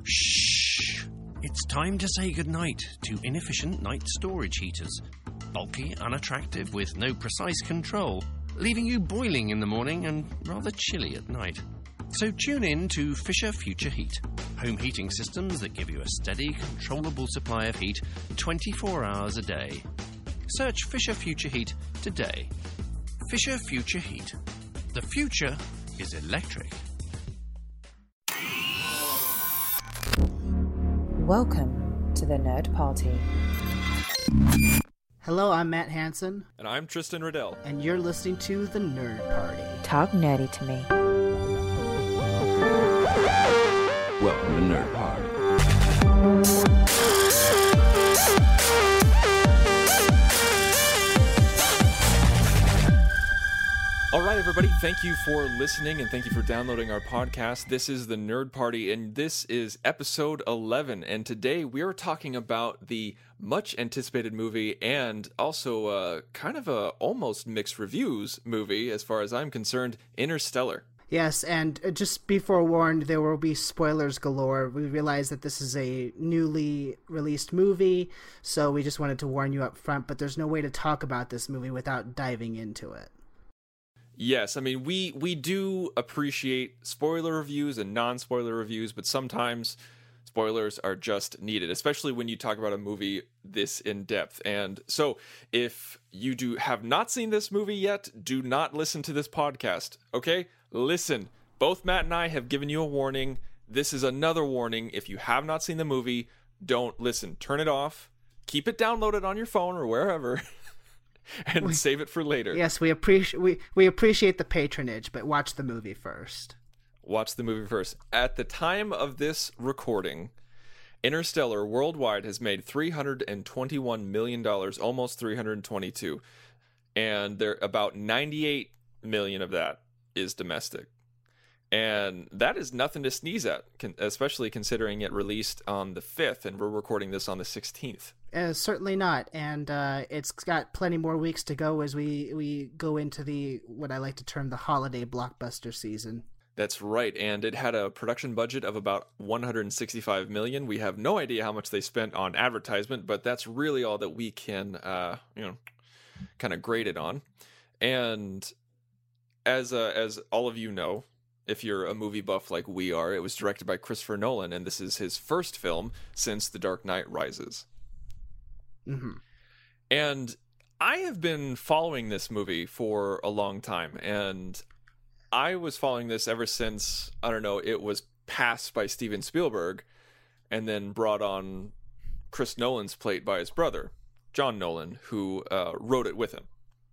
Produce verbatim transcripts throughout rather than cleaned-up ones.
Shh! It's time to say goodnight to inefficient night storage heaters. Bulky, unattractive, with no precise control, leaving you boiling in the morning and rather chilly at night. So tune in to Fisher Future Heat, home heating systems that give you a steady, controllable supply of heat twenty-four hours a day. Search Fisher Future Heat today. Fisher Future Heat. The future is electric. Welcome to the Nerd Party. Hello, I'm Matt Hansen. And I'm Tristan Riddell. And you're listening to the Nerd Party. Talk nerdy to me. Welcome to Nerd Party. All right, everybody, thank you for listening and thank you for downloading our podcast. This is the Nerd Party, and this is episode eleven. And today we are talking about the much anticipated movie and also uh, kind of a almost mixed reviews movie, as far as I'm concerned, Interstellar. Yes, and just be forewarned, there will be spoilers galore. We realize that this is a newly released movie, so we just wanted to warn you up front, but there's no way to talk about this movie without diving into it. Yes, I mean, we, we do appreciate spoiler reviews and non-spoiler reviews, but sometimes spoilers are just needed, especially when you talk about a movie this in-depth. And so, if you do have not seen this movie yet, do not listen to this podcast, okay? Listen, both Matt and I have given you a warning. This is another warning. If you have not seen the movie, don't listen. Turn it off. Keep it downloaded on your phone or wherever. And we, save it for later. Yes, we appreciate we, we appreciate the patronage, but watch the movie first. Watch the movie first. At the time of this recording, Interstellar worldwide has made three hundred twenty-one million dollars, almost three hundred twenty-two, and there about ninety-eight million of that is domestic. And that is nothing to sneeze at, especially considering it released on the fifth, and we're recording this on the sixteenth. Uh, certainly not, and uh, it's got plenty more weeks to go as we, we go into the what I like to term the holiday blockbuster season. That's right, and it had a production budget of about one hundred sixty-five million dollars. We have no idea how much they spent on advertisement, but that's really all that we can, uh, you know, kind of grade it on. And as uh, as all of you know, if you're a movie buff like we are, it was directed by Christopher Nolan, and this is his first film since The Dark Knight Rises. Mm-hmm. And I have been following this movie for a long time, and I was following this ever since, I don't know, it was passed by Steven Spielberg and then brought on Chris Nolan's plate by his brother, John Nolan, who uh, wrote it with him.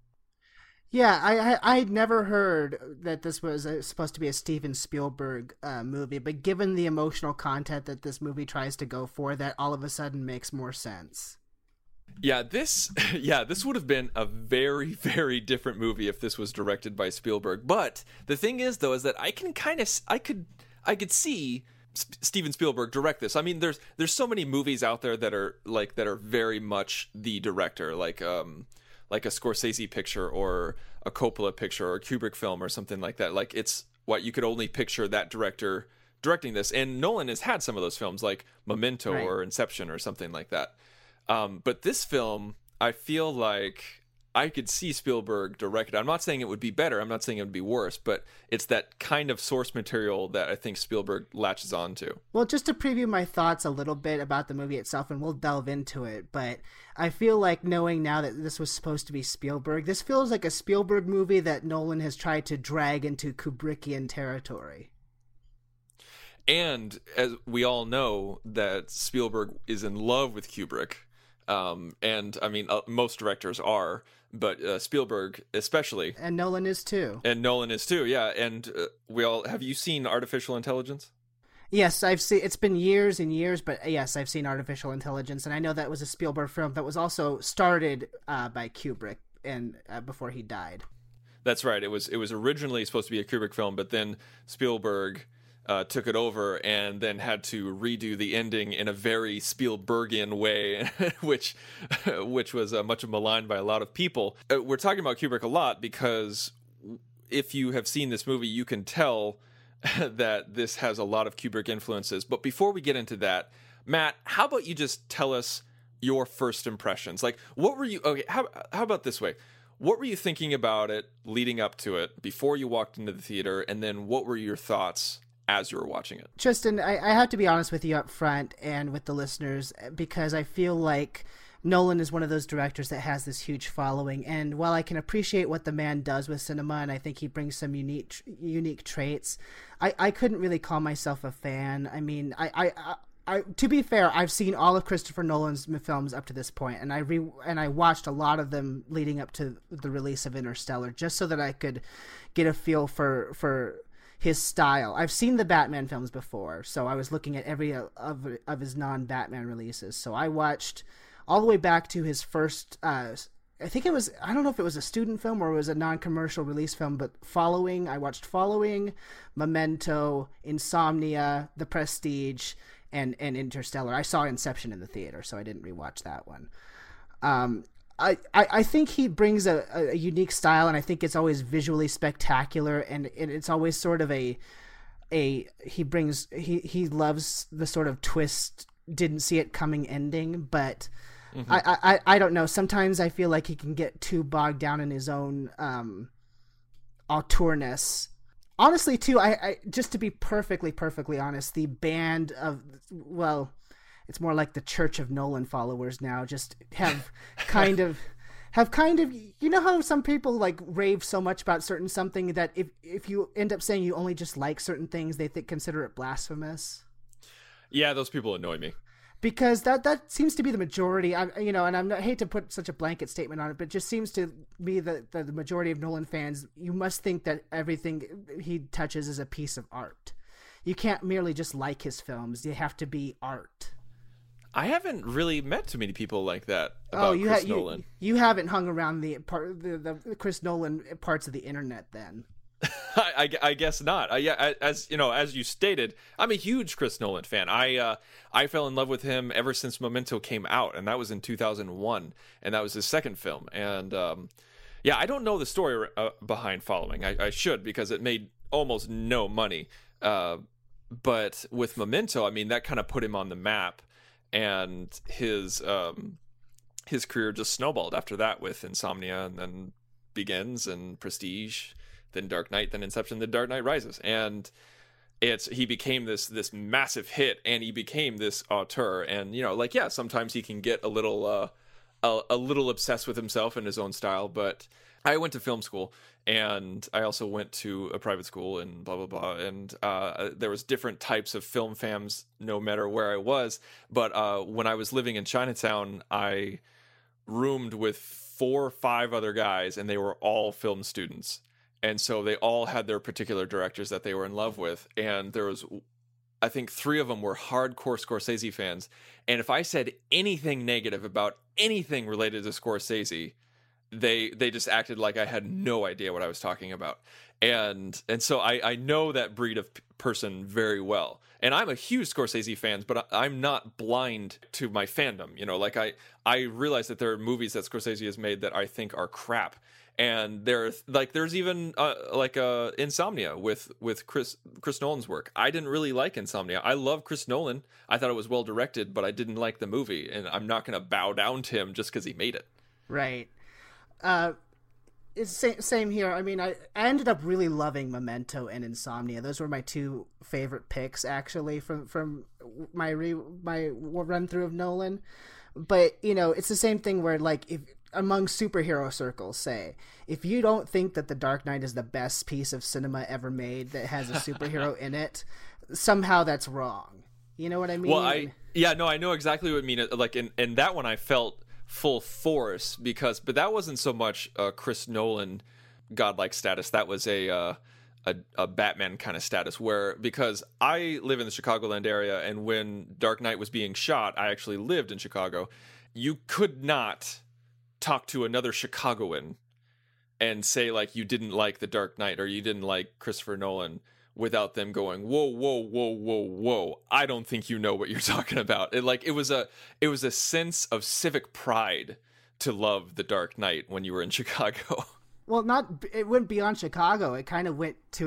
Yeah, I, I I'd never heard that this was a, supposed to be a Steven Spielberg uh, movie, but given the emotional content that this movie tries to go for, that all of a sudden makes more sense. Yeah, this yeah, this would have been a very, very different movie if this was directed by Spielberg. But the thing is, though, is that I can kind of I could I could see S- Steven Spielberg direct this. I mean, there's there's so many movies out there that are like that are very much the director, like um like a Scorsese picture or a Coppola picture or a Kubrick film or something like that. Like it's what you could only picture that director directing this. And Nolan has had some of those films, like Memento right. or Inception or something like that. Um, but this film, I feel like I could see Spielberg direct it. I'm not saying it would be better. I'm not saying it would be worse, but it's that kind of source material that I think Spielberg latches on to. Well, just to preview my thoughts a little bit about the movie itself, and we'll delve into it, but I feel like knowing now that this was supposed to be Spielberg, this feels like a Spielberg movie that Nolan has tried to drag into Kubrickian territory. And as we all know that Spielberg is in love with Kubrick. Um, and I mean, uh, most directors are, but uh, Spielberg especially. And Nolan is too. And Nolan is too, yeah. And uh, we all, have you seen Artificial Intelligence? Yes, I've seen, it's been years and years, but yes, I've seen Artificial Intelligence. And I know that was a Spielberg film that was also started uh, by Kubrick and uh, before he died. That's right. It was, it was originally supposed to be a Kubrick film, but then Spielberg Uh, took it over and then had to redo the ending in a very Spielbergian way, which which was uh, much maligned by a lot of people. Uh, we're talking about Kubrick a lot because if you have seen this movie, you can tell that this has a lot of Kubrick influences. But before we get into that, Matt, how about you just tell us your first impressions? Like, what were you... Okay, how, how about this way? What were you thinking about it leading up to it before you walked into the theater? And then what were your thoughts as you were watching it? Tristan, I, I have to be honest with you up front and with the listeners, because I feel like Nolan is one of those directors that has this huge following. And while I can appreciate what the man does with cinema, and I think he brings some unique unique traits, I, I couldn't really call myself a fan. I mean, I... I, I I, to be fair, I've seen all of Christopher Nolan's films up to this point, and I re and I watched a lot of them leading up to the release of Interstellar, just so that I could get a feel for for his style. I've seen the Batman films before, so I was looking at every of of his non-Batman releases. So I watched all the way back to his first. Uh, I think it was. I don't know if it was a student film or it was a non-commercial release film, but Following. I watched Following, Memento, Insomnia, The Prestige, and and Interstellar. I saw Inception in the theater, so I didn't rewatch that one. Um, I, I, I think he brings a, a unique style, and I think it's always visually spectacular, and, and it's always sort of a a he brings he he loves the sort of twist, didn't see it coming ending, but mm-hmm. I, I I don't know. Sometimes I feel like he can get too bogged down in his own um auteurness. Honestly, too, I, I just to be perfectly, perfectly honest, the band of, well, it's more like the Church of Nolan followers now, just have kind of, have kind of, you know how some people like rave so much about certain something that if if you end up saying you only just like certain things, they think consider it blasphemous? Yeah, those people annoy me. Because that that seems to be the majority. I you know, and I'm, I hate to put such a blanket statement on it, but it just seems to be that the, the majority of Nolan fans, you must think that everything he touches is a piece of art. You can't merely just like his films; you have to be art. I haven't really met too many people like that about oh, you Chris ha- Nolan. You, you haven't hung around the part the, the Chris Nolan parts of the internet, then. I, I, I guess not. I, yeah, as you know, as you stated, I'm a huge Chris Nolan fan. I uh, I fell in love with him ever since Memento came out, and that was in two thousand one, and that was his second film. And um, yeah, I don't know the story uh, behind Following. I, I should, because it made almost no money. Uh, but with Memento, I mean, that kind of put him on the map, and his um, his career just snowballed after that with Insomnia, and then Begins and Prestige. Then Dark Knight, then Inception, then Dark Knight Rises, and it's he became this this massive hit, and he became this auteur. And you know, like yeah, sometimes he can get a little uh, a, a little obsessed with himself and his own style. But I went to film school, and I also went to a private school, and blah blah blah. And uh, there was different types of film fams, no matter where I was. But uh, when I was living in Chinatown, I roomed with four or five other guys, and they were all film students. And so they all had their particular directors that they were in love with. And there was, I think three of them were hardcore Scorsese fans. And if I said anything negative about anything related to Scorsese, they they just acted like I had no idea what I was talking about. And and so I, I know that breed of p- person very well. And I'm a huge Scorsese fan, but I'm not blind to my fandom. You know, like I, I realize that there are movies that Scorsese has made that I think are crap. And there's like there's even uh, like uh, Insomnia with with Chris Chris Nolan's work. I didn't really like Insomnia. I love Chris Nolan. I thought it was well directed, but I didn't like the movie, and I'm not going to bow down to him just because he made it. Right. Uh, it's same same here. I mean, I, I ended up really loving Memento and Insomnia. Those were my two favorite picks, actually, from from my re, my run through of Nolan. But you know, it's the same thing where like if. Among superhero circles, say, if you don't think that The Dark Knight is the best piece of cinema ever made that has a superhero in it, somehow that's wrong. You know what I mean? Well, I yeah, no, I know exactly what I mean. Like in, in that one, I felt full force because, but that wasn't so much a Chris Nolan godlike status. That was a uh, a, a Batman kind of status where, because I live in the Chicagoland area, and when Dark Knight was being shot, I actually lived in Chicago. You could not talk to another Chicagoan and say like you didn't like The Dark Knight or you didn't like Christopher Nolan without them going, whoa, whoa, whoa, whoa, whoa, I don't think you know what you're talking about. It like it was a it was a sense of civic pride to love The Dark Knight when you were in Chicago. Well, not it went beyond Chicago. It kind of went to like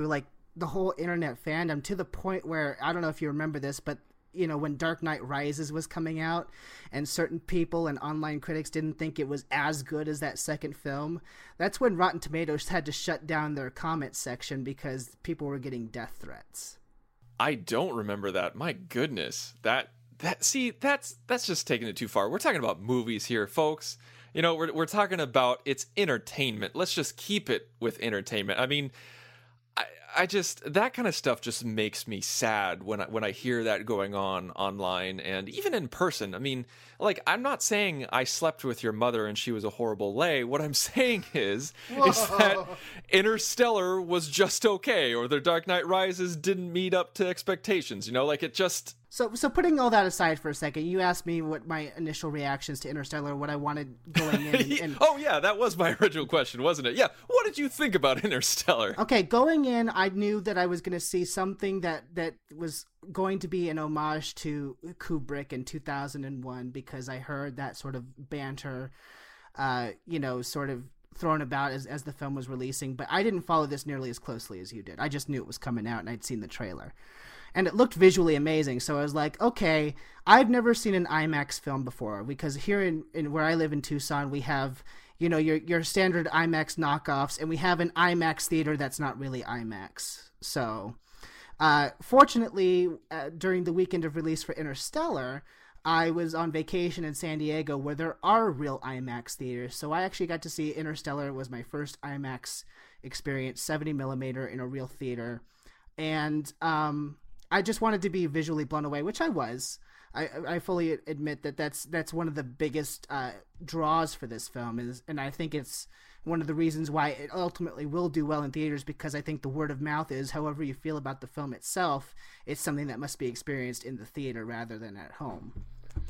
the whole internet fandom to the point where, I don't know if you remember this, but you know, when Dark Knight Rises was coming out and certain people and online critics didn't think it was as good as that second film, that's when Rotten Tomatoes had to shut down their comment section because people were getting death threats. I don't remember that. My goodness. That that see, that's that's just taking it too far. We're talking about movies here, folks. You know, we're we're talking about it's entertainment. Let's just keep it with entertainment. I mean, I, I just, that kind of stuff just makes me sad when I, when I hear that going on online and even in person. I mean, like, I'm not saying I slept with your mother and she was a horrible lay. What I'm saying is, is that Interstellar was just okay, or The Dark Knight Rises didn't meet up to expectations. You know, like it just... So, so putting all that aside for a second, you asked me what my initial reactions to Interstellar, what I wanted going in. And, and... oh yeah, that was my original question, wasn't it? Yeah, what did you think about Interstellar? Okay, going in, I knew that I was going to see something that that was going to be an homage to Kubrick in two thousand one, because I heard that sort of banter, uh, you know, sort of thrown about as as the film was releasing. But I didn't follow this nearly as closely as you did. I just knew it was coming out, and I'd seen the trailer. And it looked visually amazing, so I was like, okay, I've never seen an IMAX film before, because here in, in where I live in Tucson, we have, you know, your your standard IMAX knockoffs, and we have an IMAX theater that's not really IMAX. So, uh, fortunately, uh, during the weekend of release for Interstellar, I was on vacation in San Diego where there are real IMAX theaters, so I actually got to see Interstellar. It was my first IMAX experience, seventy millimeter in a real theater, and um. I just wanted to be visually blown away, which I was. I, I fully admit that that's that's one of the biggest uh, draws for this film, is, and I think it's one of the reasons why it ultimately will do well in theaters, because I think the word of mouth is, however you feel about the film itself, it's something that must be experienced in the theater rather than at home.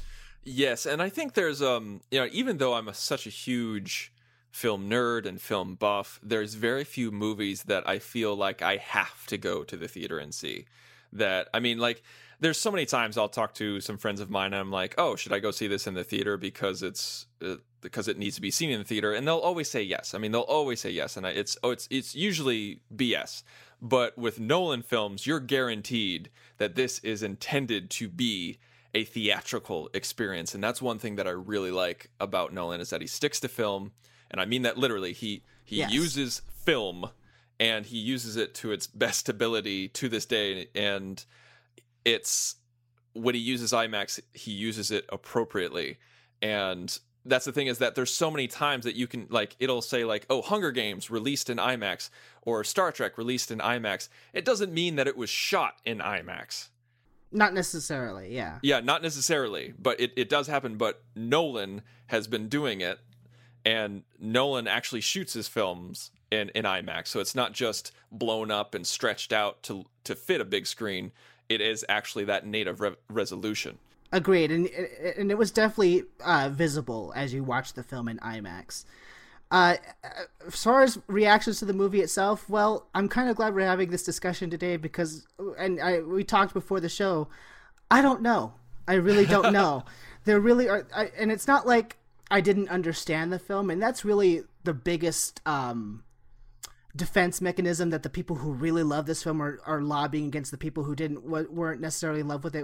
Yes, and I think there's um you know, even though I'm a, such a huge film nerd and film buff, there's very few movies that I feel like I have to go to the theater and see. That, I mean, like, there's so many times I'll talk to some friends of mine and I'm like, oh, should I go see this in the theater because it's uh, because it needs to be seen in the theater? And they'll always say yes. I mean, they'll always say yes. And I, it's oh, it's it's usually B S. But with Nolan films, you're guaranteed that this is intended to be a theatrical experience. And that's one thing that I really like about Nolan, is that he sticks to film. And I mean that literally. He, he yes. uses film, and he uses it to its best ability to this day. And it's, when he uses IMAX, he uses it appropriately. And that's the thing, is that there's so many times that you can, like, it'll say like, oh, Hunger Games released in IMAX, or Star Trek released in IMAX. It doesn't mean that it was shot in IMAX. Not necessarily, yeah. Yeah, not necessarily, but it, it does happen. But Nolan has been doing it, and Nolan actually shoots his films in, in IMAX. So it's not just blown up and stretched out to to fit a big screen. It is actually that native re- resolution. Agreed, and and it was definitely uh, visible as you watched the film in IMAX. Uh, as far as reactions to the movie itself, well, I'm kind of glad we're having this discussion today, because, and I, we talked before the show, I don't know. I really don't know. There really are, I, and it's not like I didn't understand the film, and that's really the biggest um, defense mechanism that the people who really love this film are, are lobbying against the people who didn't weren't necessarily in love with it,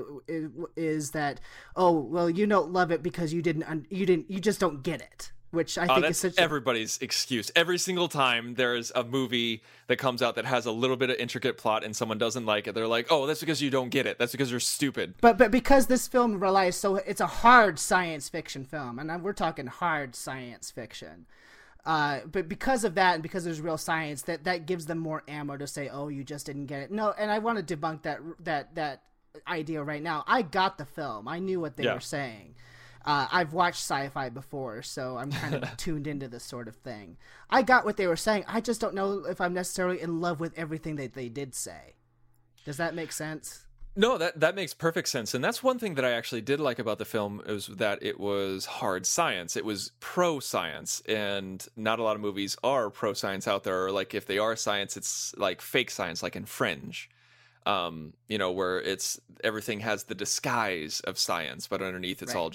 is that, oh, well, you don't love it because you didn't you didn't you just don't get it. Which I oh, think that's is such everybody's a... excuse. Every single time there's a movie that comes out that has a little bit of intricate plot and someone doesn't like it, they're like, oh, that's because you don't get it. That's because you're stupid. But but because this film relies so, it's a hard science fiction film, and we're talking hard science fiction. Uh, but because of that, and because there's real science, that, that gives them more ammo to say, oh, you just didn't get it. No, and I want to debunk that that that idea right now. I got the film. I knew what they yeah. were saying. Uh, I've watched sci-fi before, so I'm kind of tuned into this sort of thing. I got what they were saying. I just don't know if I'm necessarily in love with everything that they did say. Does that make sense? No, that, that makes perfect sense. And that's one thing that I actually did like about the film, is that it was hard science. It was pro-science, and not a lot of movies are pro-science out there. Or like, if they are science, it's like fake science, like in Fringe. Um, you know, where it's everything has the disguise of science, but underneath it's right. all just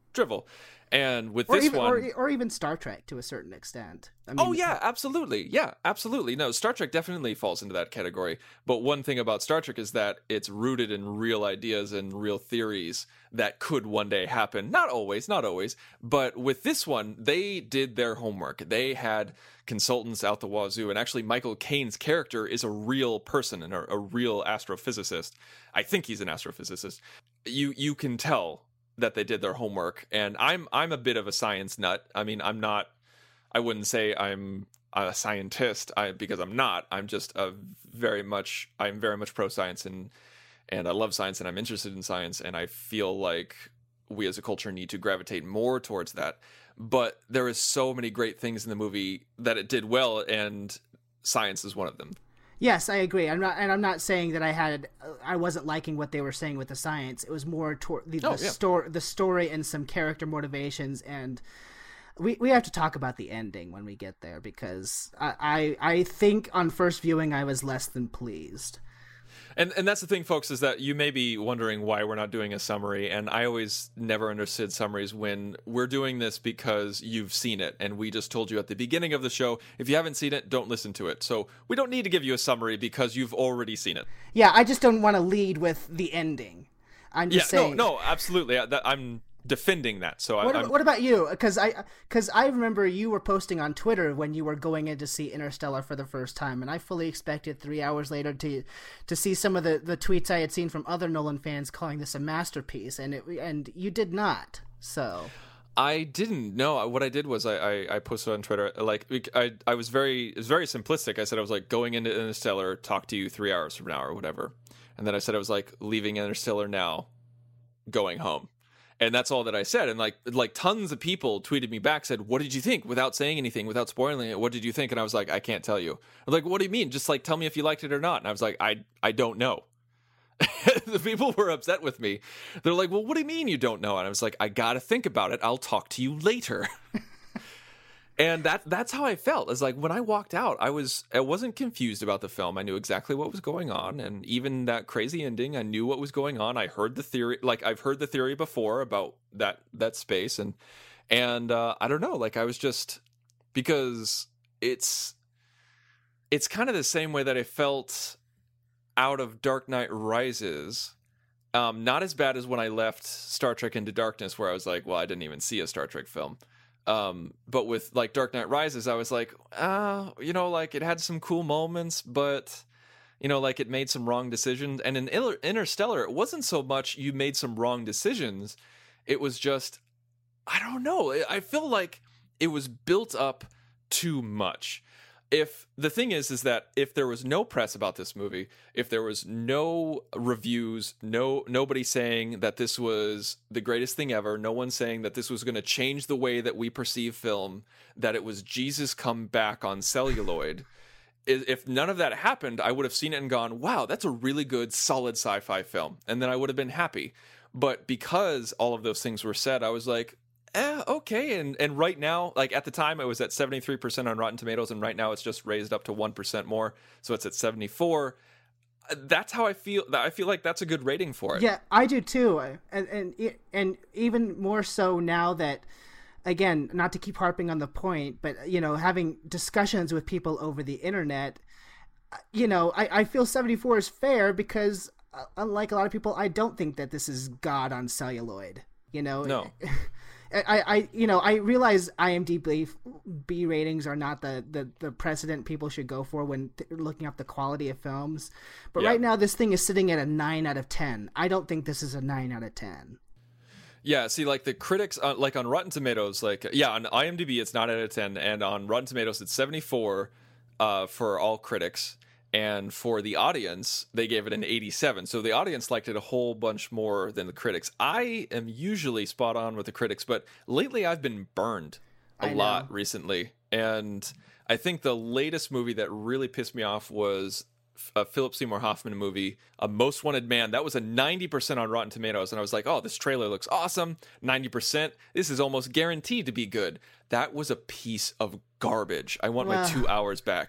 drivel. And with or this even, one, or, or even Star Trek to a certain extent. I mean, oh yeah, absolutely, yeah, absolutely. No, Star Trek definitely falls into that category. But one thing about Star Trek is that it's rooted in real ideas and real theories that could one day happen. Not always, not always. But with this one, they did their homework. They had consultants out the wazoo, and actually, Michael Caine's character is a real person and a, a real astrophysicist. I think he's an astrophysicist. You you can tell that they did their homework, and I'm I'm a bit of a science nut. I mean, I'm not. I wouldn't say I'm a scientist, I, because I'm not. I'm just a very much. I'm very much pro science, and and I love science, and I'm interested in science, and I feel like we as a culture need to gravitate more towards that. But there is so many great things in the movie that it did well, and science is one of them. Yes, I agree. I'm not, and I'm not saying that I had, I wasn't liking what they were saying with the science. It was more toward the, Oh, the yeah. story, the story, and some character motivations. And we we have to talk about the ending when we get there, because I I, I think on first viewing I was less than pleased. And and that's the thing, folks, is that you may be wondering why we're not doing a summary. And I always never understood summaries when we're doing this because you've seen it. And we just told you at the beginning of the show, if you haven't seen it, don't listen to it. So we don't need to give you a summary because you've already seen it. Yeah, I just don't want to lead with the ending. I'm just yeah, saying. no, no, absolutely. I, that, I'm defending that. So What, I, I'm, what about you? Because I, because I remember you were posting on Twitter when you were going in to see Interstellar for the first time, and I fully expected three hours later to, to see some of the, the tweets I had seen from other Nolan fans calling this a masterpiece, and it, and you did not. So I didn't know. What I did was I, I, I posted on Twitter, like, I I was very, it was very simplistic. I said I was like, going into Interstellar, talk to you three hours from now or whatever. And then I said I was like, leaving Interstellar now, going home. And that's all that I said. And like like tons of people tweeted me back, said, what did you think? Without saying anything, without spoiling it, what did you think? And I was like, I can't tell you. I'm like, what do you mean? Just like, tell me if you liked it or not. And I was like, I I don't know. The people were upset with me. They're like, well, what do you mean you don't know? And I was like, I got to think about it. I'll talk to you later. And that that's how I felt. It's like when I walked out, I was I wasn't confused about the film. I knew exactly what was going on, and even that crazy ending, I knew what was going on. I heard the theory, like I've heard the theory before about that that space, and and uh, I don't know, like I was just because it's it's kind of the same way that I felt out of Dark Knight Rises. Um, not as bad as when I left Star Trek Into Darkness, where I was like, well, I didn't even see a Star Trek film. Um, but with like Dark Knight Rises, I was like, ah, you know, like it had some cool moments, but you know, like it made some wrong decisions. And in Interstellar, it wasn't so much you made some wrong decisions. It was just, I don't know. I feel like it was built up too much. If the thing is, is that if there was no press about this movie, if there was no reviews, no nobody saying that this was the greatest thing ever, no one saying that this was going to change the way that we perceive film, that it was Jesus come back on celluloid, if none of that happened, I would have seen it and gone, wow, that's a really good, solid sci-fi film. And then I would have been happy. But because all of those things were said, I was like, eh, okay. And and right now, like at the time, it was at seventy-three percent on Rotten Tomatoes, and right now it's just raised up to one percent more, so it's at seventy-four. That's how I feel. I feel like that's a good rating for it. Yeah, I do too, and and and even more so now that, again, not to keep harping on the point, but you know, having discussions with people over the internet, you know, I I feel seventy-four is fair because, uh, unlike a lot of people, I don't think that this is God on celluloid. You know, no. I, I, you know, I realize IMDb B ratings are not the, the, the precedent people should go for when th- looking up the quality of films. But yeah. right now, this thing is sitting at a nine out of ten. I don't think this is a nine out of ten. Yeah, see, like the critics, uh, like on Rotten Tomatoes, like, yeah, on IMDb, it's nine out of ten. And on Rotten Tomatoes, it's seventy-four uh, for all critics. And for the audience, they gave it an eighty-seven. So the audience liked it a whole bunch more than the critics. I am usually spot on with the critics, but lately I've been burned a I lot know. recently. And I think the latest movie that really pissed me off was a Philip Seymour Hoffman movie, A Most Wanted Man. That was a ninety percent on Rotten Tomatoes. And I was like, oh, this trailer looks awesome. ninety percent. This is almost guaranteed to be good. That was a piece of garbage. I want Well, my two hours back.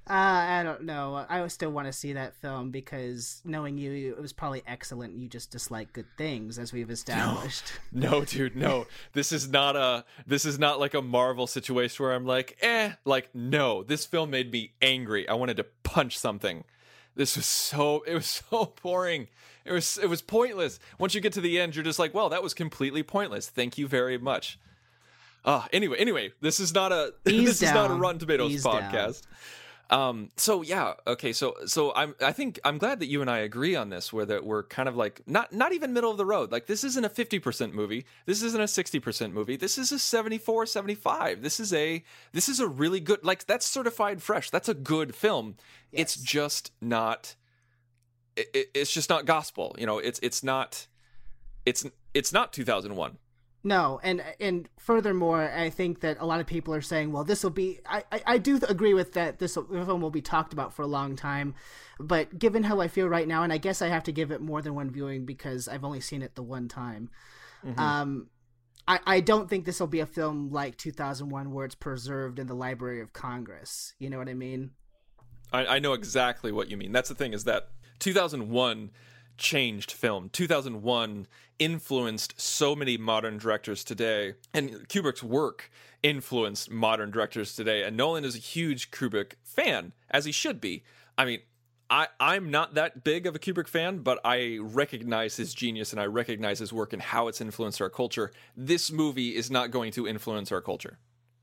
Uh, I don't know. I would still want to see that film because knowing you, it was probably excellent. You just dislike good things, as we've established. No, no, dude, no. This is not a. This is not like a Marvel situation where I'm like, eh. Like, no. This film made me angry. I wanted to punch something. This was so. It was so boring. It was. It was pointless. Once you get to the end, you're just like, well, that was completely pointless. Thank you very much. Uh, anyway, anyway, this is not a. Ease this down. is not a Rotten Tomatoes Ease podcast. Down. Um, so yeah, okay, so so I'm I think I'm glad that you and I agree on this, where that we're kind of like not not even middle of the road. Like, this isn't a fifty percent movie. This isn't a sixty percent movie. This is a seventy-four, seventy-five. This is a this is a really good, like, that's certified fresh. That's a good film. Yes. It's just not it, it, it's just not gospel. You know, it's it's not it's it's not two thousand one. No, and and furthermore, I think that a lot of people are saying, well, this will be... I, I, I do agree with that. This film will be talked about for a long time. But given how I feel right now, and I guess I have to give it more than one viewing because I've only seen it the one time, mm-hmm. um, I, I don't think this will be a film like two thousand one where it's preserved in the Library of Congress. You know what I mean? I, I know exactly what you mean. That's the thing, is that two thousand one... changed film. two thousand one influenced so many modern directors today, and Kubrick's work influenced modern directors today, and Nolan is a huge Kubrick fan, as he should be. I mean, I, I'm not that big of a Kubrick fan, but I recognize his genius and I recognize his work and how it's influenced our culture. This movie is not going to influence our culture.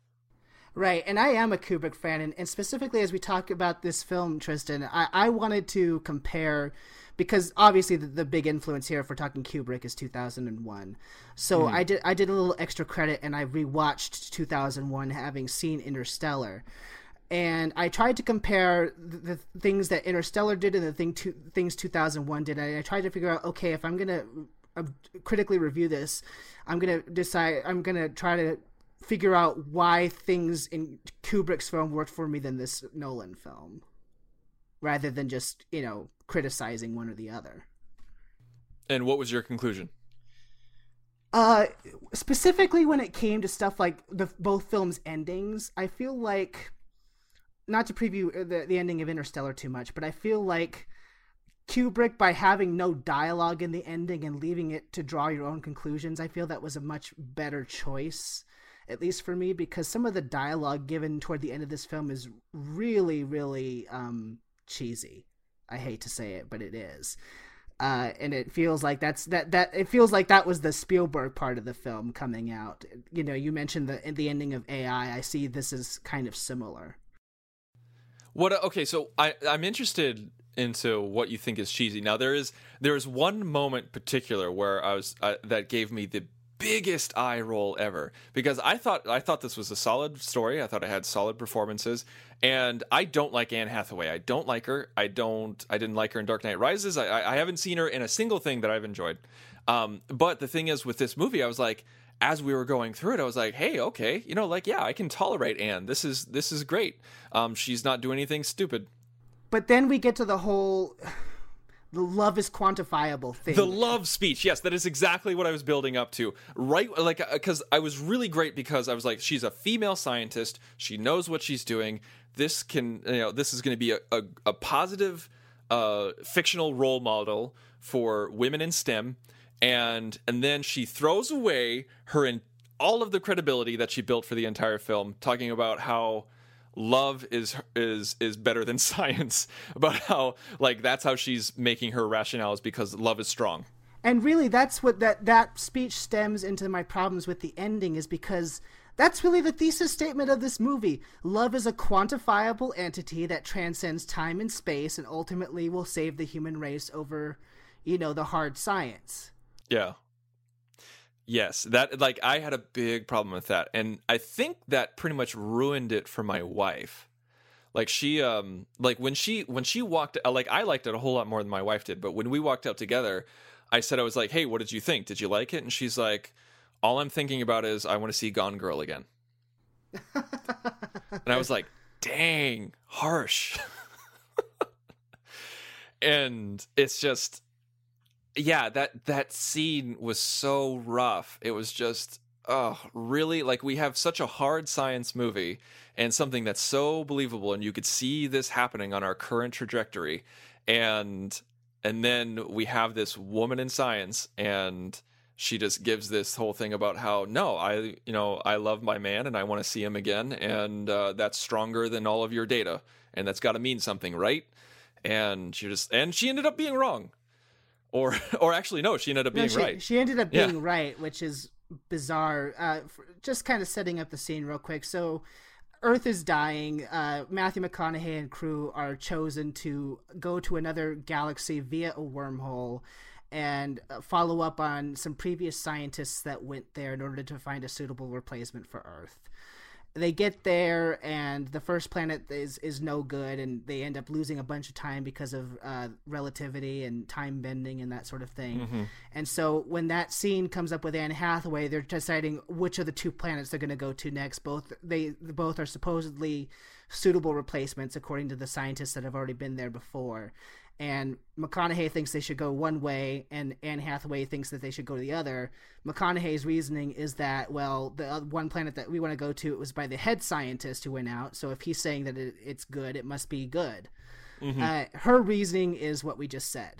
Right, and I am a Kubrick fan, and, and specifically as we talk about this film, Tristan, I, I wanted to compare, because obviously the, the big influence here, if we're talking Kubrick, is two thousand one. So mm. I did I did a little extra credit, and I rewatched two thousand one, having seen Interstellar, and I tried to compare the, the things that Interstellar did and the thing two, things two thousand one did, and I tried to figure out, okay, if I'm gonna uh, critically review this, I'm gonna decide, I'm gonna try to figure out why things in Kubrick's film worked for me than this Nolan film, rather than just, you know, criticizing one or the other. And what was your conclusion? Uh, specifically when it came to stuff like the both films' endings, I feel like, not to preview the, the ending of Interstellar too much, but I feel like Kubrick, by having no dialogue in the ending and leaving it to draw your own conclusions, I feel that was a much better choice, at least for me, because some of the dialogue given toward the end of this film is really, really um, cheesy. I hate to say it, but it is. Uh, and it feels like that's that that it feels like that was the Spielberg part of the film coming out. You know, you mentioned the the ending of A I. I see this as kind of similar. What? Okay, so I I'm interested into what you think is cheesy. Now there is there is one moment particular where I was uh, that gave me the biggest eye roll ever, because I thought I thought this was a solid story. I thought it had solid performances, and I don't like Anne Hathaway. I don't like her. I don't. I didn't like her in Dark Knight Rises. I, I haven't seen her in a single thing that I've enjoyed. Um, but the thing is, with this movie, I was like, as we were going through it, I was like, hey, okay, you know, like, yeah, I can tolerate Anne. This is this is great. Um, she's not doing anything stupid. But then we get to the whole the love is quantifiable thing. The love speech. Yes, that is exactly what I was building up to. Right, like, because I was really great, because I was like, she's a female scientist. She knows what she's doing. This can, you know, this is going to be a, a, a positive uh, fictional role model for women in STEM. And and then she throws away her in all of the credibility that she built for the entire film, talking about how love is is is better than science, about how, like, that's how she's making her rationales, because love is strong. And really, that's what that that speech stems into my problems with the ending, is because that's really the thesis statement of this movie. Love is a quantifiable entity that transcends time and space and ultimately will save the human race over, you know, the hard science. Yeah. Yes, that, like, I had a big problem with that, and I think that pretty much ruined it for my wife. Like, she, um, like when she when she walked, like, I liked it a whole lot more than my wife did. But when we walked out together, I said, I was like, "Hey, what did you think? Did you like it?" And she's like, "All I'm thinking about is I want to see Gone Girl again." And I was like, "Dang, harsh." And it's just. Yeah, that, that scene was so rough. It was just, oh, really? Like, we have such a hard science movie and something that's so believable, and you could see this happening on our current trajectory, and and then we have this woman in science, and she just gives this whole thing about how, no, I, you know, I love my man and I want to see him again, and uh, that's stronger than all of your data, and that's got to mean something, right? And she just, and she ended up being wrong, or, or actually, no, she ended up being no, she, right. She ended up being Yeah. right, which is bizarre. Uh, for, just kind of setting up the scene real quick. So, Earth is dying. Uh, Matthew McConaughey and crew are chosen to go to another galaxy via a wormhole and follow up on some previous scientists that went there in order to find a suitable replacement for Earth. They get there, and the first planet is is no good, and they end up losing a bunch of time because of uh, relativity and time bending and that sort of thing. Mm-hmm. And so when that scene comes up with Anne Hathaway, they're deciding which of the two planets they're going to go to next. Both they both are supposedly suitable replacements according to the scientists that have already been there before. And McConaughey thinks they should go one way, and Anne Hathaway thinks that they should go the other. McConaughey's reasoning is that, well, the one planet that we want to go to, it was by the head scientist who went out, so if he's saying that it, it's good, it must be good. Mm-hmm. Uh, her reasoning is what we just said.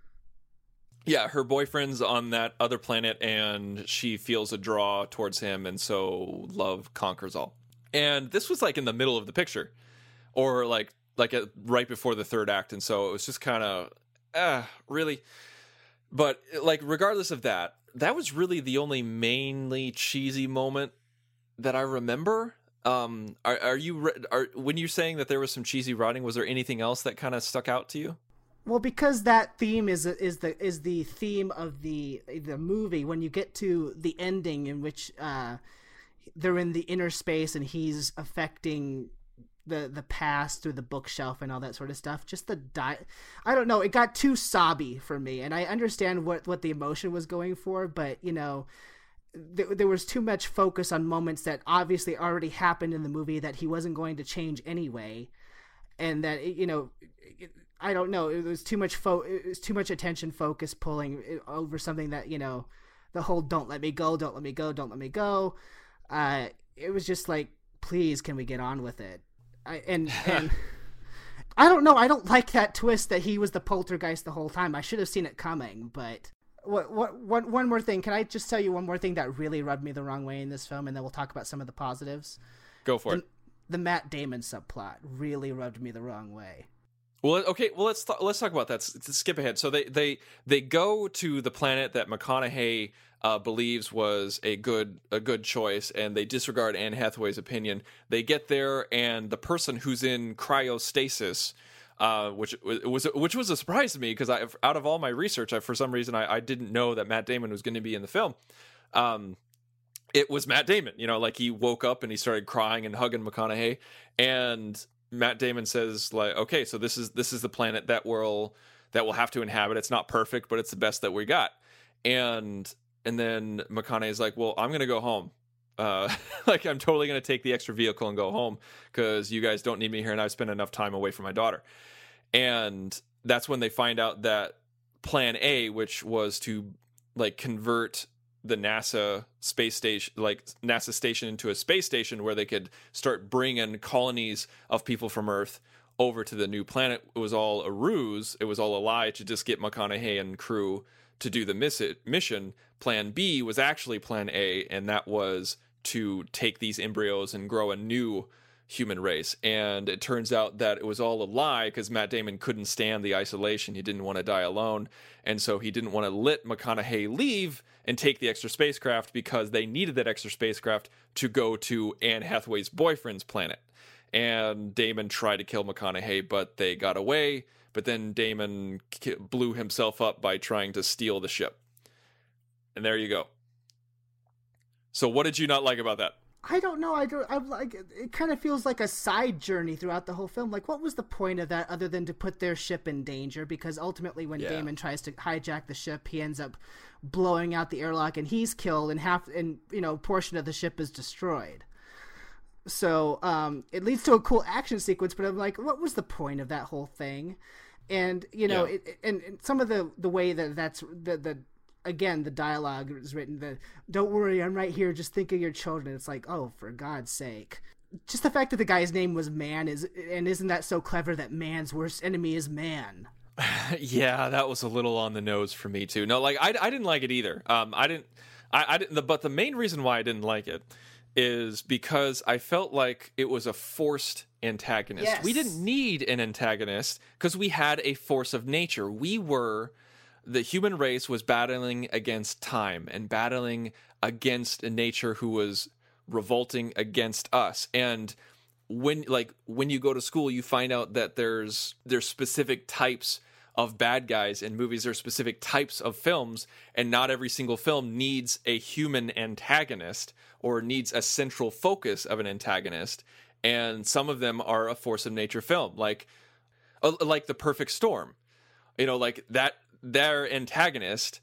Yeah, her boyfriend's on that other planet, and she feels a draw towards him, and so love conquers all. And this was like in the middle of the picture, or like like at, right before the third act, and so it was just kind of, ah, really. But like, regardless of that, that was really the only mainly cheesy moment that I remember. Um, are, are you are when you're saying that there was some cheesy writing? Was there anything else that kind of stuck out to you? Well, because that theme is is the is the theme of the the movie. When you get to the ending, in which uh, they're in the inner space and he's affecting the the past through the bookshelf and all that sort of stuff. Just the di- I don't know. It got too sobby for me, and I understand what what the emotion was going for, but you know, th- there was too much focus on moments that obviously already happened in the movie that he wasn't going to change anyway, and that you know. It, I don't know. It was too much fo- It was too much attention focus pulling over something that, you know, the whole "don't let me go, don't let me go, don't let me go." Uh, it was just like, please, can we get on with it? I, and and I don't know. I don't like that twist that he was the poltergeist the whole time. I should have seen it coming. But what what one one more thing? Can I just tell you one more thing that really rubbed me the wrong way in this film, and then we'll talk about some of the positives. Go for the, it. The Matt Damon subplot really rubbed me the wrong way. Well, okay. Well, let's th- let's talk about that. Let's skip ahead. So they they they go to the planet that McConaughey uh, believes was a good a good choice, and they disregard Anne Hathaway's opinion. They get there, and the person who's in cryostasis, uh, which was which was a surprise to me because I, out of all my research, I, for some reason I, I didn't know that Matt Damon was going to be in the film. Um, it was Matt Damon. You know, like he woke up and he started crying and hugging McConaughey, and Matt Damon says, like, okay, so this is this is the planet that we'll that we'll have to inhabit. It's not perfect, but it's the best that we got. And and then McConaughey's like, well, I'm gonna go home. Uh, like, I'm totally gonna take the extra vehicle and go home because you guys don't need me here, and I've spent enough time away from my daughter. And that's when they find out that Plan A, which was to like convert the NASA space station, like NASA station, into a space station where they could start bringing colonies of people from Earth over to the new planet. It was all a ruse. It was all a lie to just get McConaughey and crew to do the miss- mission. Plan B was actually Plan A, and that was to take these embryos and grow a new human race. And it turns out that it was all a lie because Matt Damon couldn't stand the isolation. He didn't want to die alone. And so he didn't want to let McConaughey leave and take the extra spacecraft because they needed that extra spacecraft to go to Anne Hathaway's boyfriend's planet. And Damon tried to kill McConaughey, but they got away. But then Damon blew himself up by trying to steal the ship. And there you go. So what did you not like about that? I don't know. I don't. I'm like. It kind of feels like a side journey throughout the whole film. Like, what was the point of that other than to put their ship in danger? Because ultimately, when Yeah. Damon tries to hijack the ship, he ends up blowing out the airlock, and he's killed, and half, and you know, portion of the ship is destroyed. So um, it leads to a cool action sequence. But I'm like, what was the point of that whole thing? And you know, Yeah. it, and, and some of the the way that that's the the again, the dialogue is written that, don't worry, I'm right here, just think of your children. It's like, oh, for God's sake. Just the fact that the guy's name was Man, is and isn't that so clever that man's worst enemy is man? Yeah, that was a little on the nose for me too. No, like I, I didn't like it either. Um, I didn't, I, I didn't. But the main reason why I didn't like it is because I felt like it was a forced antagonist. Yes. We didn't need an antagonist because we had a force of nature. We were, the human race was battling against time and battling against a nature who was revolting against us. And when like when you go to school, you find out that there's there's specific types of bad guys in movies. There's specific types of films, and not every single film needs a human antagonist or needs a central focus of an antagonist. And some of them are a force of nature film, like uh, like The Perfect Storm. You know, like that their antagonist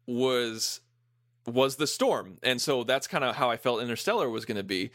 was was the storm, and so that's kind of how I felt Interstellar was going to be.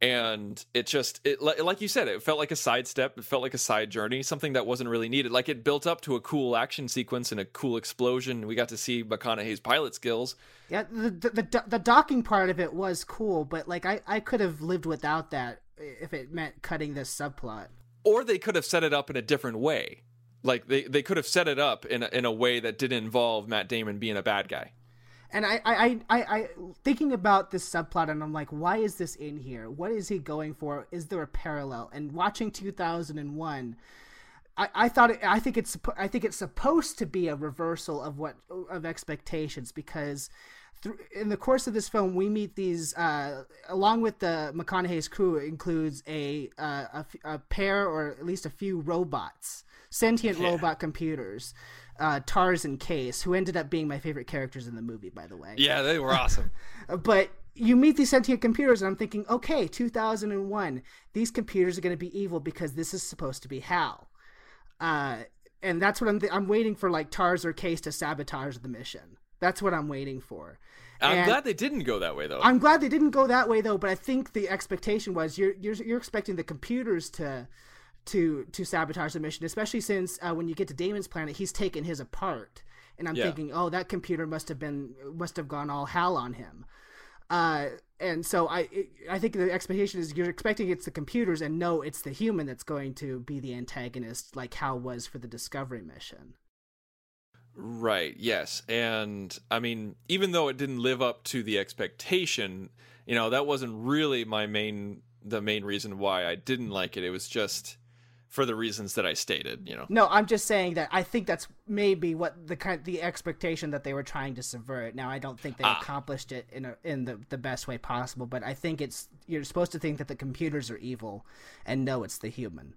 And it just, it like you said, it felt like a sidestep. It felt like a side journey, something that wasn't really needed. Like it built up to a cool action sequence and a cool explosion. We got to see McConaughey's pilot skills. Yeah, the the, the, the docking part of it was cool, but like I, I could have lived without that if it meant cutting this subplot. Or they could have set it up in a different way. Like they, they could have set it up in a, in a way that didn't involve Matt Damon being a bad guy. And I, I, I, I, thinking about this subplot, and I'm like, why is this in here? What is he going for? Is there a parallel? And watching two thousand one, I, I thought, it, I think it's, I think it's supposed to be a reversal of what of expectations, because through, in the course of this film, we meet these, uh, along with the McConaughey's crew, it includes a, uh, a, a pair or at least a few robots, sentient yeah. robot computers. Uh, Tars and Case, who ended up being my favorite characters in the movie, by the way. Yeah, they were awesome. But you meet these sentient computers, and I'm thinking, okay, two thousand one, these computers are going to be evil because this is supposed to be Hal. Uh, and that's what I'm th- I'm waiting for, like Tars or Case to sabotage the mission. That's what I'm waiting for. I'm and glad they didn't go that way, though. I'm glad they didn't go that way, though. But I think the expectation was you're you're you're expecting the computers to. to to sabotage the mission, especially since uh, when you get to Damon's planet, he's taken his apart, and I'm yeah. thinking, oh, that computer must have been must have gone all Hal on him. Uh, and so I I think the expectation is you're expecting it's the computers, and no, it's the human that's going to be the antagonist, like Hal was for the Discovery mission. Right. Yes. And I mean, even though it didn't live up to the expectation, you know, that wasn't really my main the main reason why I didn't like it. It was just for the reasons that I stated, you know. No, I'm just saying that I think that's maybe what the kind the expectation that they were trying to subvert. Now, I don't think they ah. accomplished it in a, in the, the best way possible, but I think it's you're supposed to think that the computers are evil, and no, it's the human.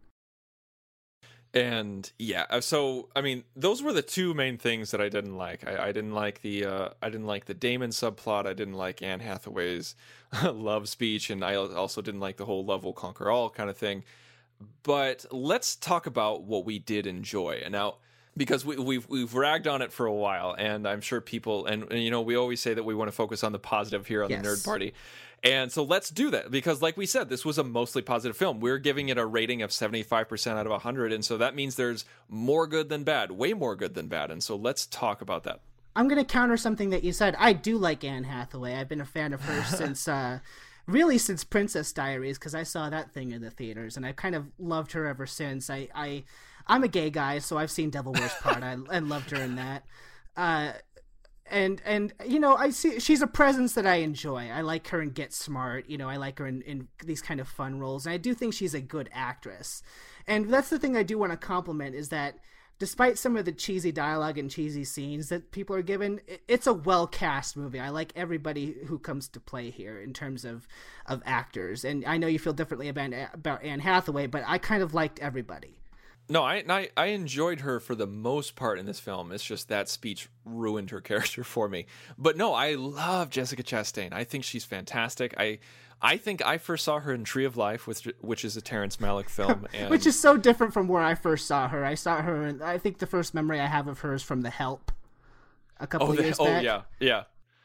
And yeah, so I mean, those were the two main things that I didn't like. I, I didn't like the uh, I didn't like the Damon subplot. I didn't like Anne Hathaway's love speech, and I also didn't like the whole love will conquer all kind of thing. But let's talk about what we did enjoy. And now, because we, we've we've ragged on it for a while, and I'm sure people, and, and you know, we always say that we want to focus on the positive here on yes. the Nerd Party. And so let's do that, because like we said, this was a mostly positive film. We're giving it a rating of seventy-five percent out of one hundred, and so that means there's more good than bad, way more good than bad. And so let's talk about that. I'm going to counter something that you said. I do like Anne Hathaway. I've been a fan of hers since... Uh... Really, since Princess Diaries, because I saw that thing in the theaters, and I kind of loved her ever since. I, I, I'm a gay guy, so I've seen Devil Wears Prada and loved her in that. Uh, and and you know, I see she's a presence that I enjoy. I like her in Get Smart. You know, I like her in, in these kind of fun roles, and I do think she's a good actress. And that's the thing I do want to compliment is that. Despite some of the cheesy dialogue and cheesy scenes that people are given, it's a well-cast movie. I like everybody who comes to play here in terms of, of actors. And I know you feel differently about, about Anne Hathaway, but I kind of liked everybody. No, I, I I enjoyed her for the most part in this film. It's just that speech ruined her character for me. But no, I love Jessica Chastain. I think she's fantastic. I I think I first saw her in Tree of Life, which, which is a Terrence Malick film. And... which is so different from where I first saw her. I saw her, in, I think the first memory I have of her is from The Help a couple oh, of the, years oh, back. Oh, yeah, yeah.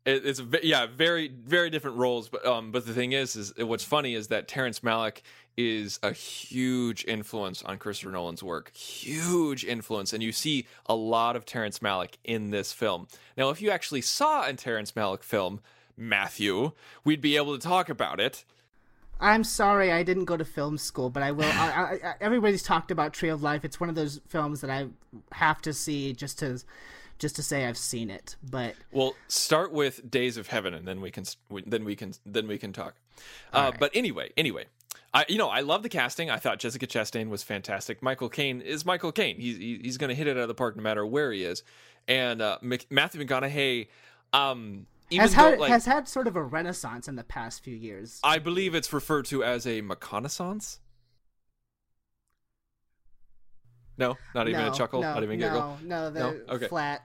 It, it's ve- yeah, very very different roles. But um, but the thing is, is what's funny is that Terrence Malick is a huge influence on Christopher Nolan's work. Huge influence, and you see a lot of Terrence Malick in this film. Now, if you actually saw a Terrence Malick film, Matthew, we'd be able to talk about it. I'm sorry I didn't go to film school, but I will. I, I, I, everybody's talked about Tree of Life. It's one of those films that I have to see just to just to say I've seen it. But well, start with Days of Heaven, and then we can then we can then we can talk. Uh, right. But anyway, anyway, I you know I love the casting. I thought Jessica Chastain was fantastic. Michael Caine is Michael Caine. He's he's going to hit it out of the park no matter where he is. And uh, Matthew McConaughey. Um, Even has though, had like, has had sort of a renaissance in the past few years. I believe it's referred to as a McConaissance. No, not even no, a chuckle, no, not even a no, giggle. No, they're no, okay. Flat.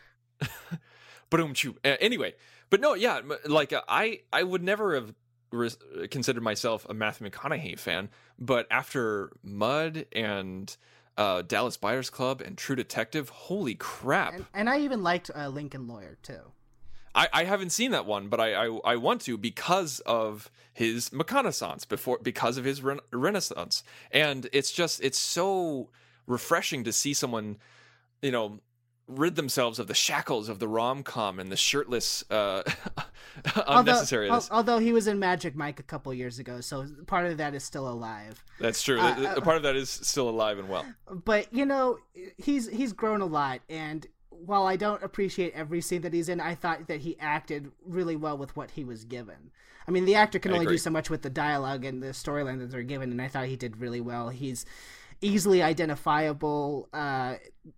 Boom, chew. Uh, anyway, but no, yeah, like uh, I, I would never have res- considered myself a Matthew McConaughey fan, but after Mud and uh, Dallas Buyers Club and True Detective, holy crap! And, and I even liked uh, Lincoln Lawyer too. I, I haven't seen that one, but I, I, I want to because of his McConaissance, before because of his re- renaissance, and it's just it's so refreshing to see someone, you know, rid themselves of the shackles of the rom-com and the shirtless uh, unnecessariness. Although, although he was in Magic Mike a couple years ago, so part of that is still alive. That's true. Uh, a part of that is still alive and well. But you know, he's he's grown a lot, and while I don't appreciate every scene that he's in, I thought that he acted really well with what he was given. I mean, the actor can I only agree. do so much with the dialogue and the storyline that they're given, and I thought he did really well. He's easily identifiable uh,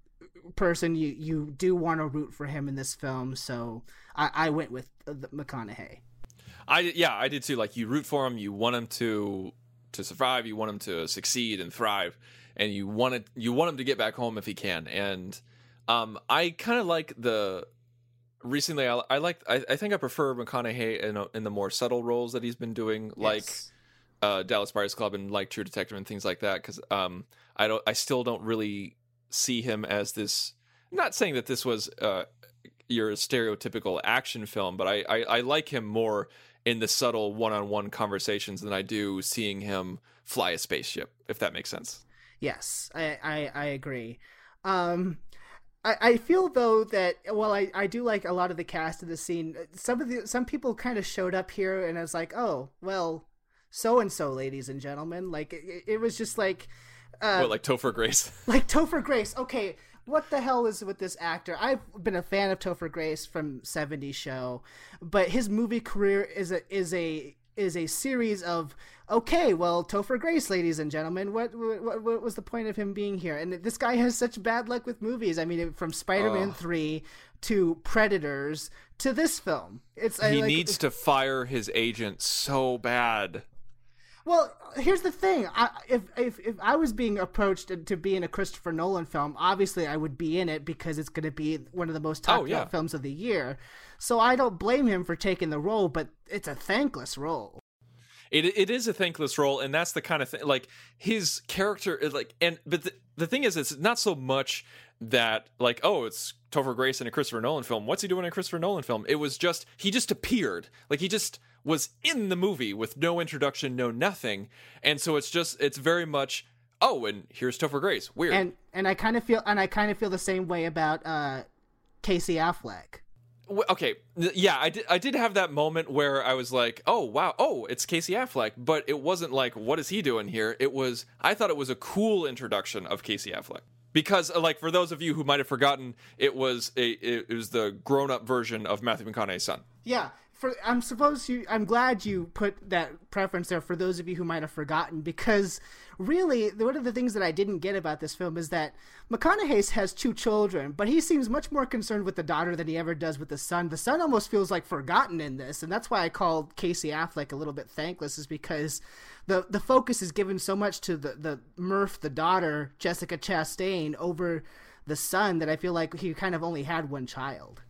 person. You you do want to root for him in this film, so I, I went with McConaughey. I yeah, I did too. Like, you root for him, you want him to to survive, you want him to succeed and thrive, and you want it, you want him to get back home if he can, and. Um, I kind of like the recently. I, I like. I, I think I prefer McConaughey in, in the more subtle roles that he's been doing, like Yes. uh, Dallas Buyers Club and like True Detective and things like that. Because um, I don't. I still don't really see him as this. I'm not saying that this was uh, your stereotypical action film, but I, I I like him more in the subtle one-on-one conversations than I do seeing him fly a spaceship. If that makes sense. Yes, I I, I agree. Um. I, I feel though that while I, I do like a lot of the cast of the scene, some of the some people kind of showed up here and I was like, oh well, so and so, ladies and gentlemen. Like it, it was just like, uh, what, like Topher Grace? like Topher Grace. Okay, what the hell is with this actor? I've been a fan of Topher Grace from seventies Show, but his movie career is a is a is a series of okay, well, Topher Grace, ladies and gentlemen, what, what what was the point of him being here? And this guy has such bad luck with movies. I mean, from Spider-Man oh. three to Predators to this film, it's he I, like, needs to fire his agent so bad. Well, here's the thing. I, if, if if I was being approached to, to be in a Christopher Nolan film, obviously I would be in it because it's going to be one of the most talked Oh, yeah. about films of the year. So I don't blame him for taking the role, but it's a thankless role. It it is a thankless role, and that's the kind of thing. Like, his character is like, and but the, the thing is, it's not so much that like, oh, it's Topher Grace in a Christopher Nolan film. What's he doing in a Christopher Nolan film? It was just he just appeared, like he just was in the movie with no introduction, no nothing, and so it's just it's very much oh, and here's Topher Grace. Weird. And and I kind of feel and I kind of feel the same way about uh, Casey Affleck. Okay, yeah, I did, I did have that moment where I was like, oh, wow, oh, it's Casey Affleck, but it wasn't like, what is he doing here? It was, I thought it was a cool introduction of Casey Affleck. Because, like, for those of you who might have forgotten, it was a it was the grown-up version of Matthew McConaughey's son. Yeah, for I'm supposed you. I'm glad you put that preference there for those of you who might have forgotten, because really, one of the things that I didn't get about this film is that McConaughey has two children, but he seems much more concerned with the daughter than he ever does with the son. The son almost feels like forgotten in this, and that's why I called Casey Affleck a little bit thankless, is because the the focus is given so much to the the Murph, the daughter, Jessica Chastain, over the son, that I feel like he kind of only had one child.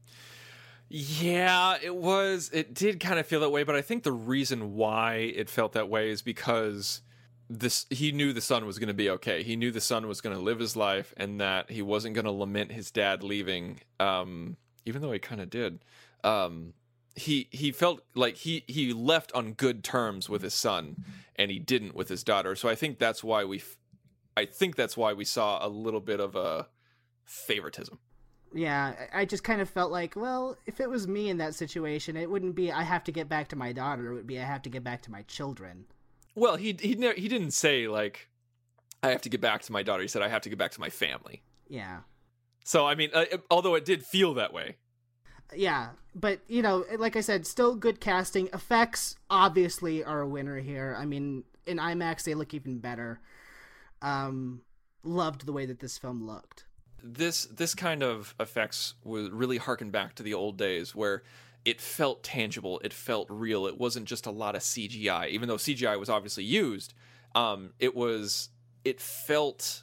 Yeah, it was. It did kind of feel that way, but I think the reason why it felt that way is because this he knew the son was going to be okay. He knew the son was going to live his life, and that he wasn't going to lament his dad leaving. Um, even though he kind of did. Um, he he felt like he he left on good terms with his son, and he didn't with his daughter. So I think that's why we, I think that's why we saw a little bit of a favoritism. Yeah, I just kind of felt like, well, if it was me in that situation, it wouldn't be I have to get back to my daughter. It would be I have to get back to my children. Well, he he ne- he didn't say like I have to get back to my daughter. He said I have to get back to my family. Yeah. So I mean, uh, although it did feel that way. Yeah, but you know, like I said, still good casting. Effects obviously are a winner here. I mean, in IMAX they look even better. Um, loved the way that this film looked. This this kind of effects was really harkened back to the old days where it felt tangible, it felt real. It wasn't just a lot of C G I, even though C G I was obviously used. Um, it was it felt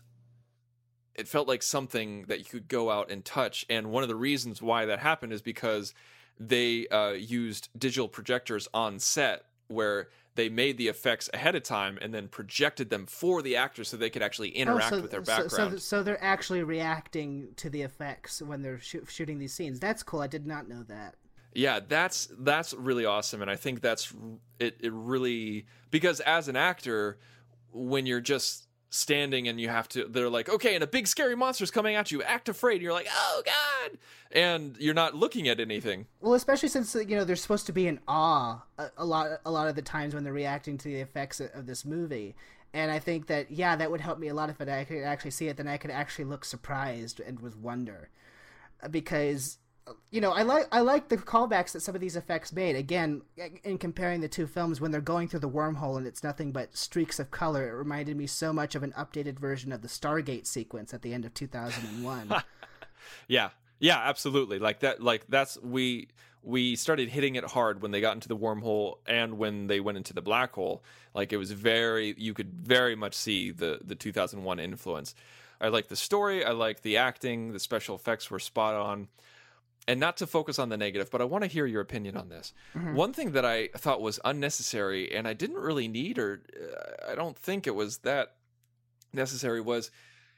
it felt like something that you could go out and touch. And one of the reasons why that happened is because they uh, used digital projectors on set where they made the effects ahead of time and then projected them for the actors so they could actually interact oh, so, with their so, background. So, so they're actually reacting to the effects when they're sh- shooting these scenes. That's cool. I did not know that. Yeah, that's that's really awesome, and I think that's it. It really, because as an actor, when you're just standing and you have to, they're like, okay, and a big scary monster's coming at you, act afraid. You're like, oh god, and you're not looking at anything. Well, especially since you know they're supposed to be in awe a, a lot, a lot of the times when they're reacting to the effects of, of this movie. And I think that yeah, that would help me a lot if I could actually see it. Then I could actually look surprised and with wonder, because. You know, I like I like the callbacks that some of these effects made. Again, in comparing the two films, when they're going through the wormhole and it's nothing but streaks of color, it reminded me so much of an updated version of the Stargate sequence at the end of two thousand one. yeah, yeah, absolutely. Like that. Like that's we we started hitting it hard when they got into the wormhole and when they went into the black hole. Like it was very, you could very much see the the two thousand one influence. I like the story. I like the acting. The special effects were spot on. And not to focus on the negative, but I want to hear your opinion on this. Mm-hmm. One thing that I thought was unnecessary, and I didn't really need, or uh, I don't think it was that necessary, was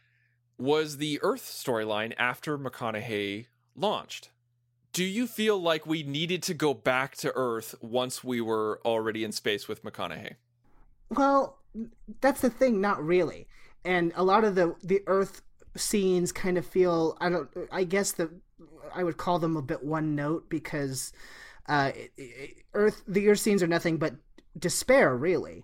was the Earth storyline after McConaughey launched. Do you feel like we needed to go back to Earth once we were already in space with McConaughey? Well, that's the thing, not really. And a lot of the, the Earth scenes kind of feel, I don't, I guess the, I would call them a bit one note because uh, it, it, Earth, the Earth scenes are nothing but despair, really.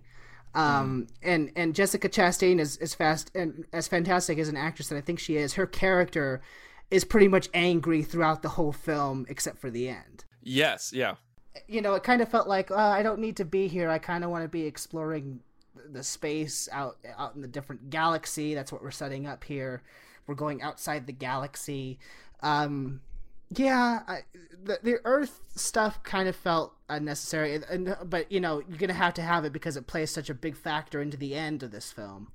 Um, mm. and, and Jessica Chastain is, is fast and as fantastic as an actress that I think she is. Her character is pretty much angry throughout the whole film, except for the end. Yes. Yeah. You know, it kind of felt like, oh, I don't need to be here. I kind of want to be exploring the space out, out in the different galaxy. That's what we're setting up here. We're going outside the galaxy. Um, yeah, I, the, the Earth stuff kind of felt unnecessary, and, but you know, you're gonna have to have it because it plays such a big factor into the end of this film.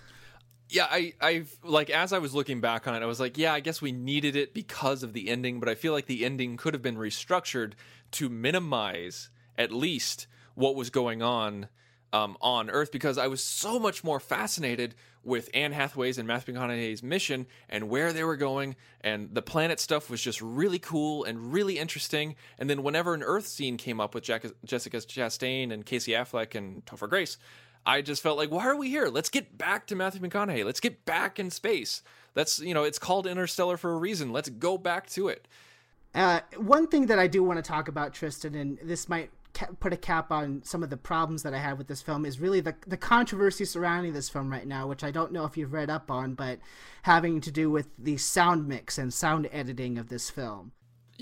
Yeah, I, I like as I was looking back on it, I was like, yeah, I guess we needed it because of the ending, but I feel like the ending could have been restructured to minimize at least what was going on um, on Earth, because I was so much more fascinated with Anne Hathaway's and Matthew McConaughey's mission and where they were going, and the planet stuff was just really cool and really interesting. And then whenever an Earth scene came up with Jack- Jessica Chastain and Casey Affleck and Topher Grace, I just felt like, why are we here? Let's get back to Matthew McConaughey. Let's get back in space. That's, you know, it's called Interstellar for a reason. Let's go back to it. Uh, one thing that I do want to talk about, Tristan, and this might ca- put a cap on some of the problems that I have with this film, is really the the controversy surrounding this film right now, which I don't know if you've read up on, but having to do with the sound mix and sound editing of this film.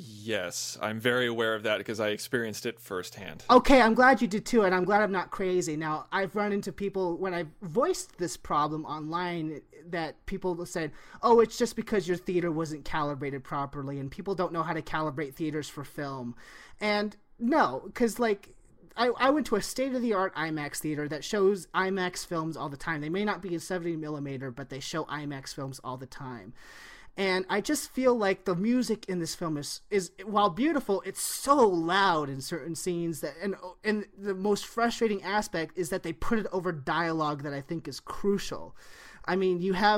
Yes, I'm very aware of that because I experienced it firsthand. Okay, I'm glad you did too, and I'm glad I'm not crazy. Now, I've run into people, when I've voiced this problem online, that people said, oh, it's just because your theater wasn't calibrated properly, and people don't know how to calibrate theaters for film. And no, because, like, I, I went to a state-of-the-art IMAX theater that shows IMAX films all the time. They may not be in seventy millimeter, but they show IMAX films all the time. And I just feel like the music in this film is, is while beautiful, it's so loud in certain scenes that, and and the most frustrating aspect is that they put it over dialogue that I think is crucial. I mean, you have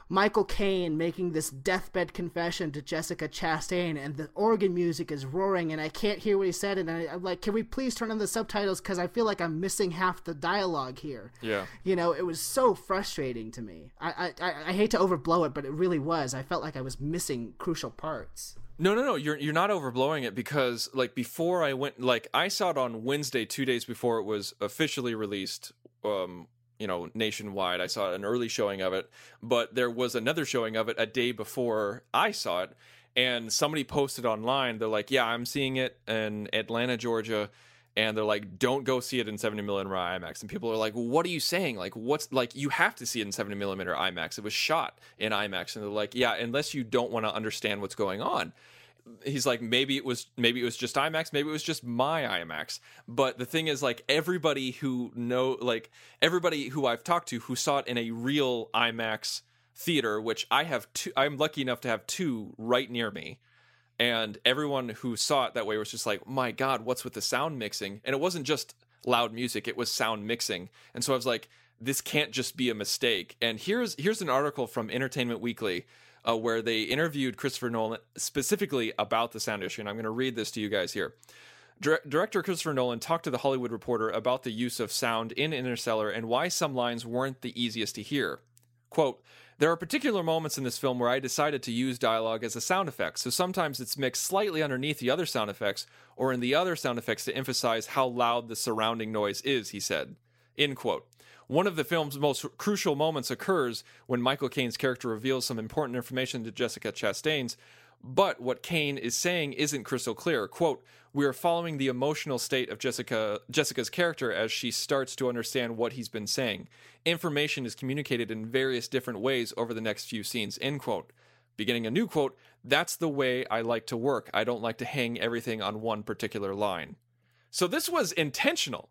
Michael Caine making this deathbed confession to Jessica Chastain, and the organ music is roaring, and I can't hear what he said, and I, I'm like, can we please turn on the subtitles, because I feel like I'm missing half the dialogue here. Yeah. You know, it was so frustrating to me. I, I, I hate to overblow it, but it really was. I felt like I was missing crucial parts. No, no, no. You're you're not overblowing it, because like before I went, like I saw it on Wednesday, two days before it was officially released. Um, you know, nationwide. I saw an early showing of it, but there was another showing of it a day before I saw it, and somebody posted online. They're like, "Yeah, I'm seeing it in Atlanta, Georgia." And they're like, don't go see it in seventy millimeter IMAX. And people are like, well, what are you saying? Like, what's like, you have to see it in seventy millimeter IMAX. It was shot in IMAX. And they're like, yeah, unless you don't want to understand what's going on. He's like, maybe it was, maybe it was just IMAX. Maybe it was just my IMAX. But the thing is, like, everybody who know, like everybody who I've talked to who saw it in a real IMAX theater, which I have two, I'm lucky enough to have two right near me. And everyone who saw it that way was just like, my God, what's with the sound mixing? And it wasn't just loud music, it was sound mixing. And so I was like, this can't just be a mistake. And here's here's an article from Entertainment Weekly uh, where they interviewed Christopher Nolan specifically about the sound issue. And I'm going to read this to you guys here. Dir- Director Christopher Nolan talked to The Hollywood Reporter about the use of sound in Interstellar and why some lines weren't the easiest to hear. Quote, there are particular moments in this film where I decided to use dialogue as a sound effect, so sometimes it's mixed slightly underneath the other sound effects, or in the other sound effects to emphasize how loud the surrounding noise is, he said. End quote. One of the film's most crucial moments occurs when Michael Caine's character reveals some important information to Jessica Chastain's, but what Caine is saying isn't crystal clear. Quote, we are following the emotional state of Jessica Jessica's character as she starts to understand what he's been saying. Information is communicated in various different ways over the next few scenes, end quote. Beginning a new quote, that's the way I like to work. I don't like to hang everything on one particular line. So this was intentional.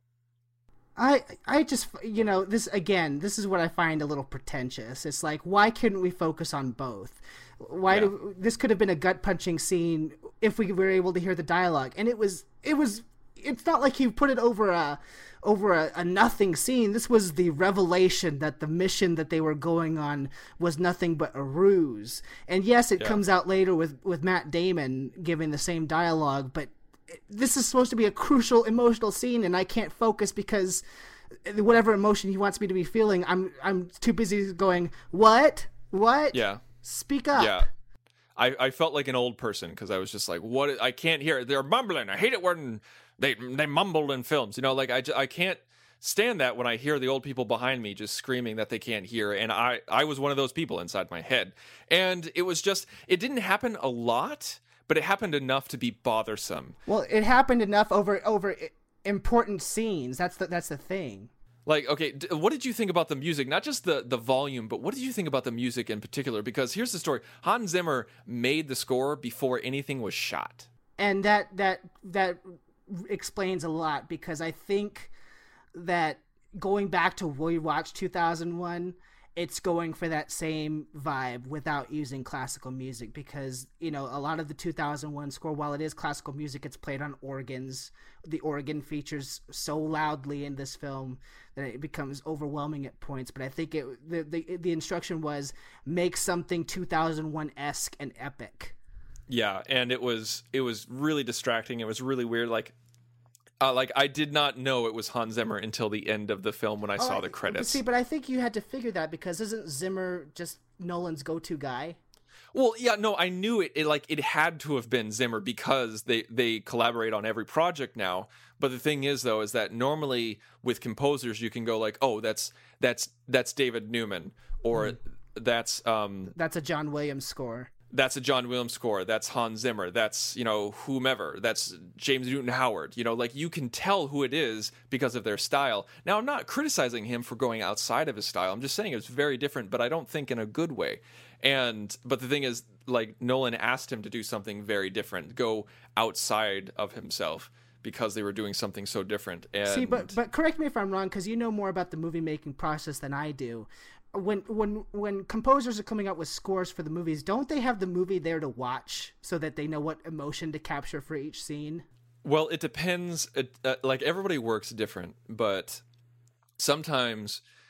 I I just, you know, this, again, this is what I find a little pretentious. It's like, why couldn't we focus on both? Why Yeah. do, this could have been a gut-punching scene if we were able to hear the dialogue. And it was, it was, it's not like you put it over a, over a, a nothing scene. This was the revelation that the mission that they were going on was nothing but a ruse. And yes, it Yeah. comes out later with, with Matt Damon giving the same dialogue, but this is supposed to be a crucial emotional scene, and I can't focus because whatever emotion he wants me to be feeling, I'm I'm too busy going, what? What? Yeah. Speak up. Yeah. I, I felt like an old person because I was just like, what? I can't hear it. They're mumbling. I hate it when they they mumble in films. You know, like I, ju- I can't stand that when I hear the old people behind me just screaming that they can't hear. And I, I was one of those people inside my head. And it was just, it didn't happen a lot, but it happened enough to be bothersome. Well, it happened enough over over important scenes. That's the that's the thing. Like, okay, d- what did you think about the music? Not just the, the volume, but what did you think about the music in particular? Because here's the story. Hans Zimmer made the score before anything was shot. And that that that explains a lot, because I think that going back to We Watched two thousand one, it's going for that same vibe without using classical music, because, you know, a lot of the two thousand one score, while it is classical music, it's played on organs. The organ features so loudly in this film that it becomes overwhelming at points. But I think it the the, the instruction was make something two thousand one-esque and epic. Yeah, and it was it was really distracting. It was really weird. Like, uh, like I did not know it was Hans Zimmer until the end of the film when I saw Oh, the credits. See, but I think you had to figure that, because isn't Zimmer just Nolan's go-to guy? Well, yeah, no, I knew it, it. Like, it had to have been Zimmer because they they collaborate on every project now. But the thing is, though, is that normally with composers, you can go like, oh, that's that's that's David Newman, or mm. that's um that's a John Williams score. That's a John Williams score. That's Hans Zimmer. That's, you know, whomever. That's James Newton Howard. You know, like, you can tell who it is because of their style. Now, I'm not criticizing him for going outside of his style. I'm just saying it's very different, but I don't think in a good way. And, but the thing is, like, Nolan asked him to do something very different, go outside of himself, because they were doing something so different. And See, but but correct me if I'm wrong, because you know more about the movie making process than I do. When when when composers are coming up with scores for the movies, don't they have the movie there to watch so that they know what emotion to capture for each scene? Well, it depends. It, uh, like, everybody works different, but sometimes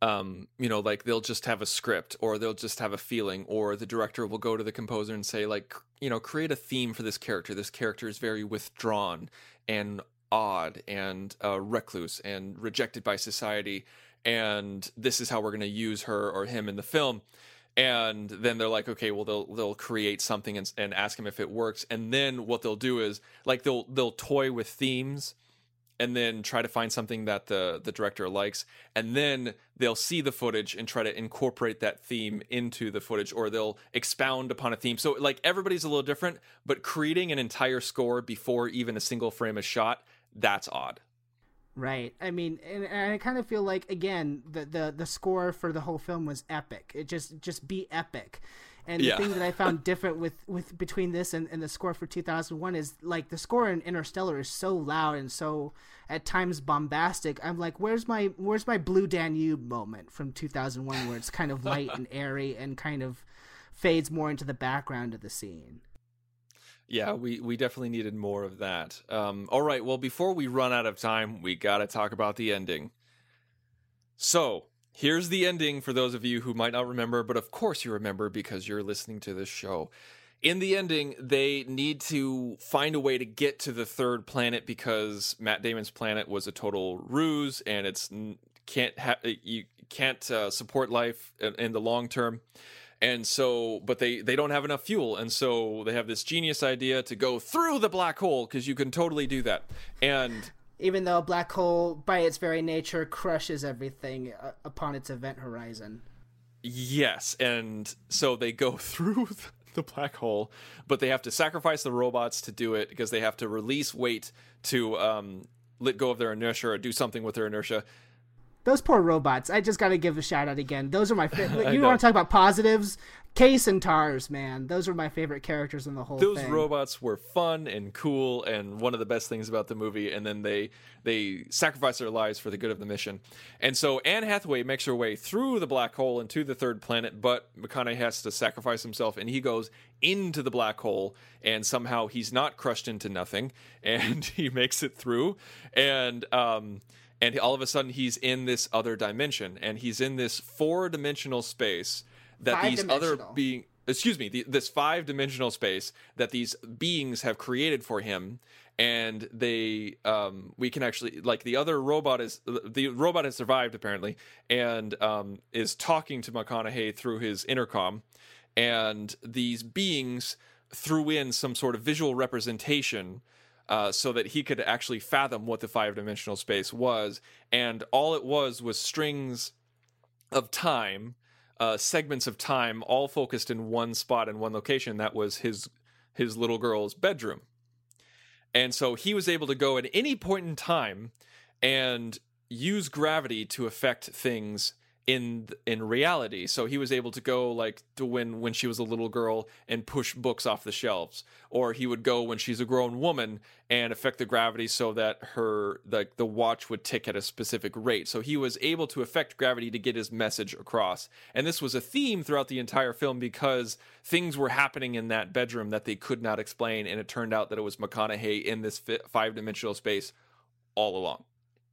um, you know, like they'll just have a script or they'll just have a feeling, or the director will go to the composer and say, like, you know, create a theme for this character. This character is very withdrawn and odd and uh, recluse and rejected by society, and this is how we're going to use her or him in the film. And then they're like, okay, well, they'll they'll create something and, and ask him if it works. And then what they'll do is, like, they'll they'll toy with themes and then try to find something that the, the director likes. And then they'll see the footage and try to incorporate that theme into the footage, or they'll expound upon a theme. So, like, everybody's a little different, but creating an entire score before even a single frame is shot, that's odd. Right. I mean, and, and I kind of feel like, again, the, the, the score for the whole film was epic. It just just be epic. And yeah. the thing that I found different with, with between this and, and the score for two thousand one is, like, the score in Interstellar is so loud and so at times bombastic. I'm like, where's my where's my Blue Danube moment from two thousand one, where it's kind of light and airy and kind of fades more into the background of the scene. Yeah, we, we definitely needed more of that. Um, all right, well, before we run out of time, we got to talk about the ending. So, here's the ending for those of you who might not remember, but of course you remember because you're listening to this show. In the ending, they need to find a way to get to the third planet because Matt Damon's planet was a total ruse, and it's can't ha- you can't uh, support life in, in the long term. And so, but they, they don't have enough fuel. And so they have this genius idea to go through the black hole, because you can totally do that. And even though a black hole, by its very nature, crushes everything uh, upon its event horizon. Yes. And so they go through the black hole, but they have to sacrifice the robots to do it, because they have to release weight to um, let go of their inertia or do something with their inertia. Those poor robots. I just got to give a shout out again. Those are my favorite. You want to talk about positives? Case and Tars, man. Those are my favorite characters in the whole Those thing. Those robots were fun and cool and one of the best things about the movie. And then they they sacrifice their lives for the good of the mission. And so Anne Hathaway makes her way through the black hole and to the third planet, but McConaughey has to sacrifice himself, and he goes into the black hole, and somehow he's not crushed into nothing, and he makes it through. And um And all of a sudden, he's in this other dimension, and he's in this four-dimensional space that these other being, excuse me, the, this five-dimensional space that these beings have created for him, and they, um, we can actually, like, the other robot is, the robot has survived apparently, and um, is talking to McConaughey through his intercom, and these beings threw in some sort of visual representation. Uh, so that he could actually fathom what the five-dimensional space was. And all it was was strings of time, uh, segments of time, all focused in one spot in one location. That was his his little girl's bedroom. And so he was able to go at any point in time and use gravity to affect things in in reality. So he was able to go, like, to when when she was a little girl and push books off the shelves, or he would go when she's a grown woman and affect the gravity so that her like the watch would tick at a specific rate. So he was able to affect gravity to get his message across. And this was a theme throughout the entire film, because things were happening in that bedroom that they could not explain, and it turned out that it was McConaughey in this five-dimensional space all along.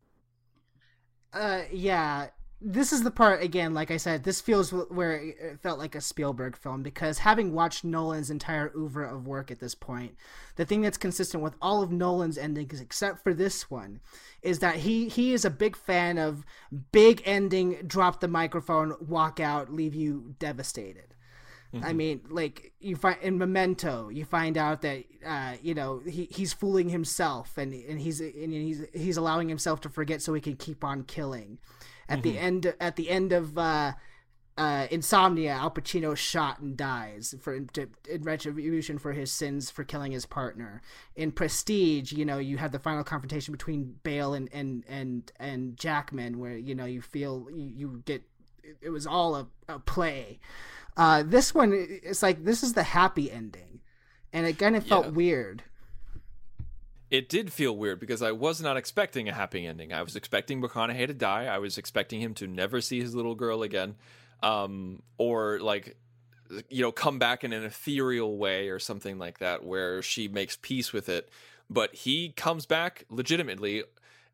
Uh yeah. This is the part, again, like I said, this feels where it felt like a Spielberg film, because having watched Nolan's entire oeuvre of work at this point, the thing that's consistent with all of Nolan's endings, except for this one, is that he, he is a big fan of big ending, drop the microphone, walk out, leave you devastated. Mm-hmm. I mean, like, you find in Memento, you find out that uh, you know he, he's fooling himself, and and he's and he's he's allowing himself to forget so he can keep on killing. At mm-hmm. the end, at the end of uh, uh, Insomnia, Al Pacino is shot and dies for to, in retribution for his sins for killing his partner. In Prestige, you know, you have the final confrontation between Bale and and and, and Jackman, where you know you feel you, you get it was all a, a play. Uh, this one, it's like this is the happy ending, and it kind of felt yeah. weird. It did feel weird because I was not expecting a happy ending. I was expecting McConaughey to die. I was expecting him to never see his little girl again, um, or like, you know, come back in an ethereal way or something like that, where she makes peace with it. But he comes back legitimately,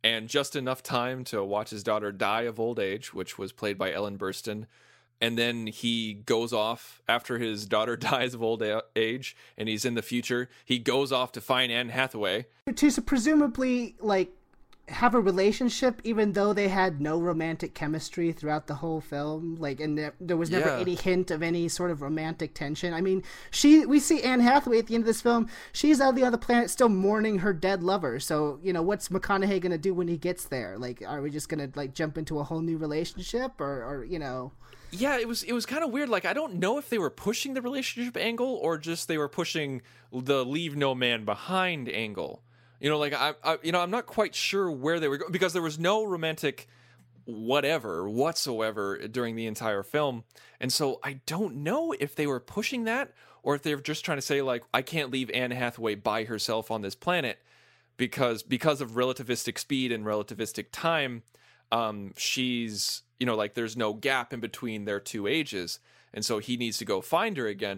and just enough time to watch his daughter die of old age, which was played by Ellen Burstyn. And then he goes off after his daughter dies of old age, and he's in the future. He goes off to find Anne Hathaway. To presumably, like, have a relationship, even though they had no romantic chemistry throughout the whole film. Like, and there, there was never Yeah. any hint of any sort of romantic tension. I mean, she, we see Anne Hathaway at the end of this film. She's out on the other planet still mourning her dead lover. So, you know, what's McConaughey going to do when he gets there? Like, are we just going to, like, jump into a whole new relationship or, or you know... Yeah, it was it was kind of weird. Like, I don't know if they were pushing the relationship angle or just they were pushing the leave no man behind angle. You know, like I, I you know, I'm not quite sure where they were going because there was no romantic whatever whatsoever during the entire film. And so I don't know if they were pushing that or if they were just trying to say, like, I can't leave Anne Hathaway by herself on this planet because because of relativistic speed and relativistic time. Um, she's, you know, like there's no gap in between their two ages. And so he needs to go find her again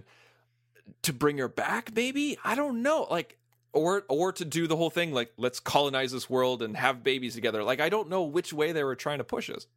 to bring her back. Maybe, I don't know. Like, or, or to do the whole thing. Like, let's colonize this world and have babies together. Like, I don't know which way they were trying to push us.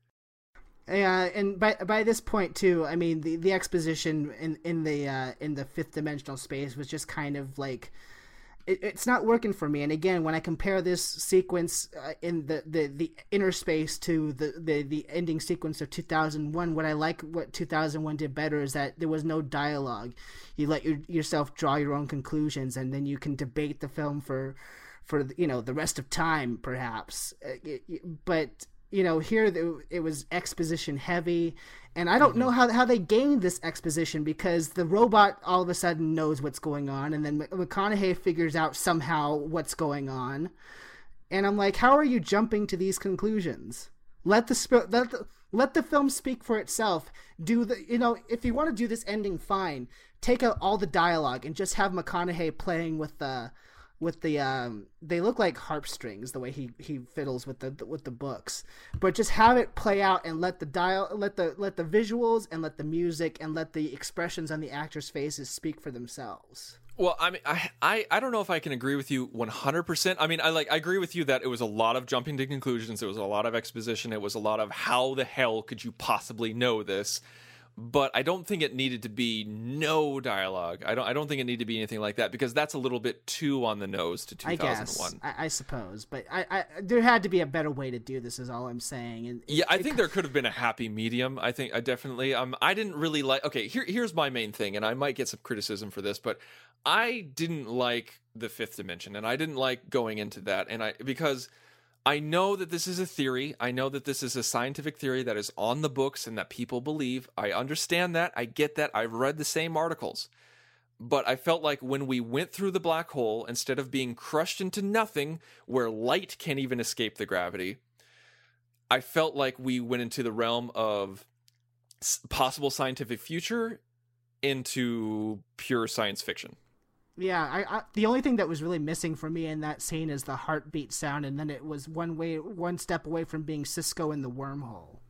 Yeah, and by by this point too, I mean the, the exposition in in the uh, in the fifth dimensional space was just kind of like. It's not working for me. And again, when I compare this sequence uh, in the, the, the inner space to the, the, the ending sequence of two thousand one, what I like what two thousand one did better is that there was no dialogue. You let your, yourself draw your own conclusions, and then you can debate the film for, for you know, the rest of time, perhaps. Uh, it, it, but, you know, here it was exposition heavy. And I don't know how how they gained this exposition because the robot all of a sudden knows what's going on, and then McConaughey figures out somehow what's going on. And I'm like, how are you jumping to these conclusions? Let the sp- let the, let the film speak for itself. Do the you know if you want to do this ending, fine. Take out all the dialogue and just have McConaughey playing with the with the um they look like harp strings the way he he fiddles with the with the books, but just have it play out and let the dial let the let the visuals and let the music and let the expressions on the actors' faces speak for themselves. Well, I mean, I, I, I don't know if I can agree with you one hundred percent. I mean, I like I agree with you that it was a lot of jumping to conclusions. It was a lot of exposition. It was a lot of how the hell could you possibly know this? But I don't think it needed to be no dialogue. I don't. I don't think it needed to be anything like that because that's a little bit too on the nose to two thousand one. I guess. I, I suppose, but I, I, there had to be a better way to do this. Is all I'm saying. And yeah, I it, think there could have been a happy medium. I think I definitely. Um, I didn't really like. Okay, here, here's my main thing, and I might get some criticism for this, but I didn't like the fifth dimension, and I didn't like going into that, and I because. I know that this is a theory. I know that this is a scientific theory that is on the books and that people believe. I understand that. I get that. I've read the same articles. But I felt like when we went through the black hole, instead of being crushed into nothing where light can't even escape the gravity, I felt like we went into the realm of possible scientific future into pure science fiction. Yeah, I, I the only thing that was really missing for me in that scene is the heartbeat sound, and then it was one way, one step away from being Sisko in the wormhole.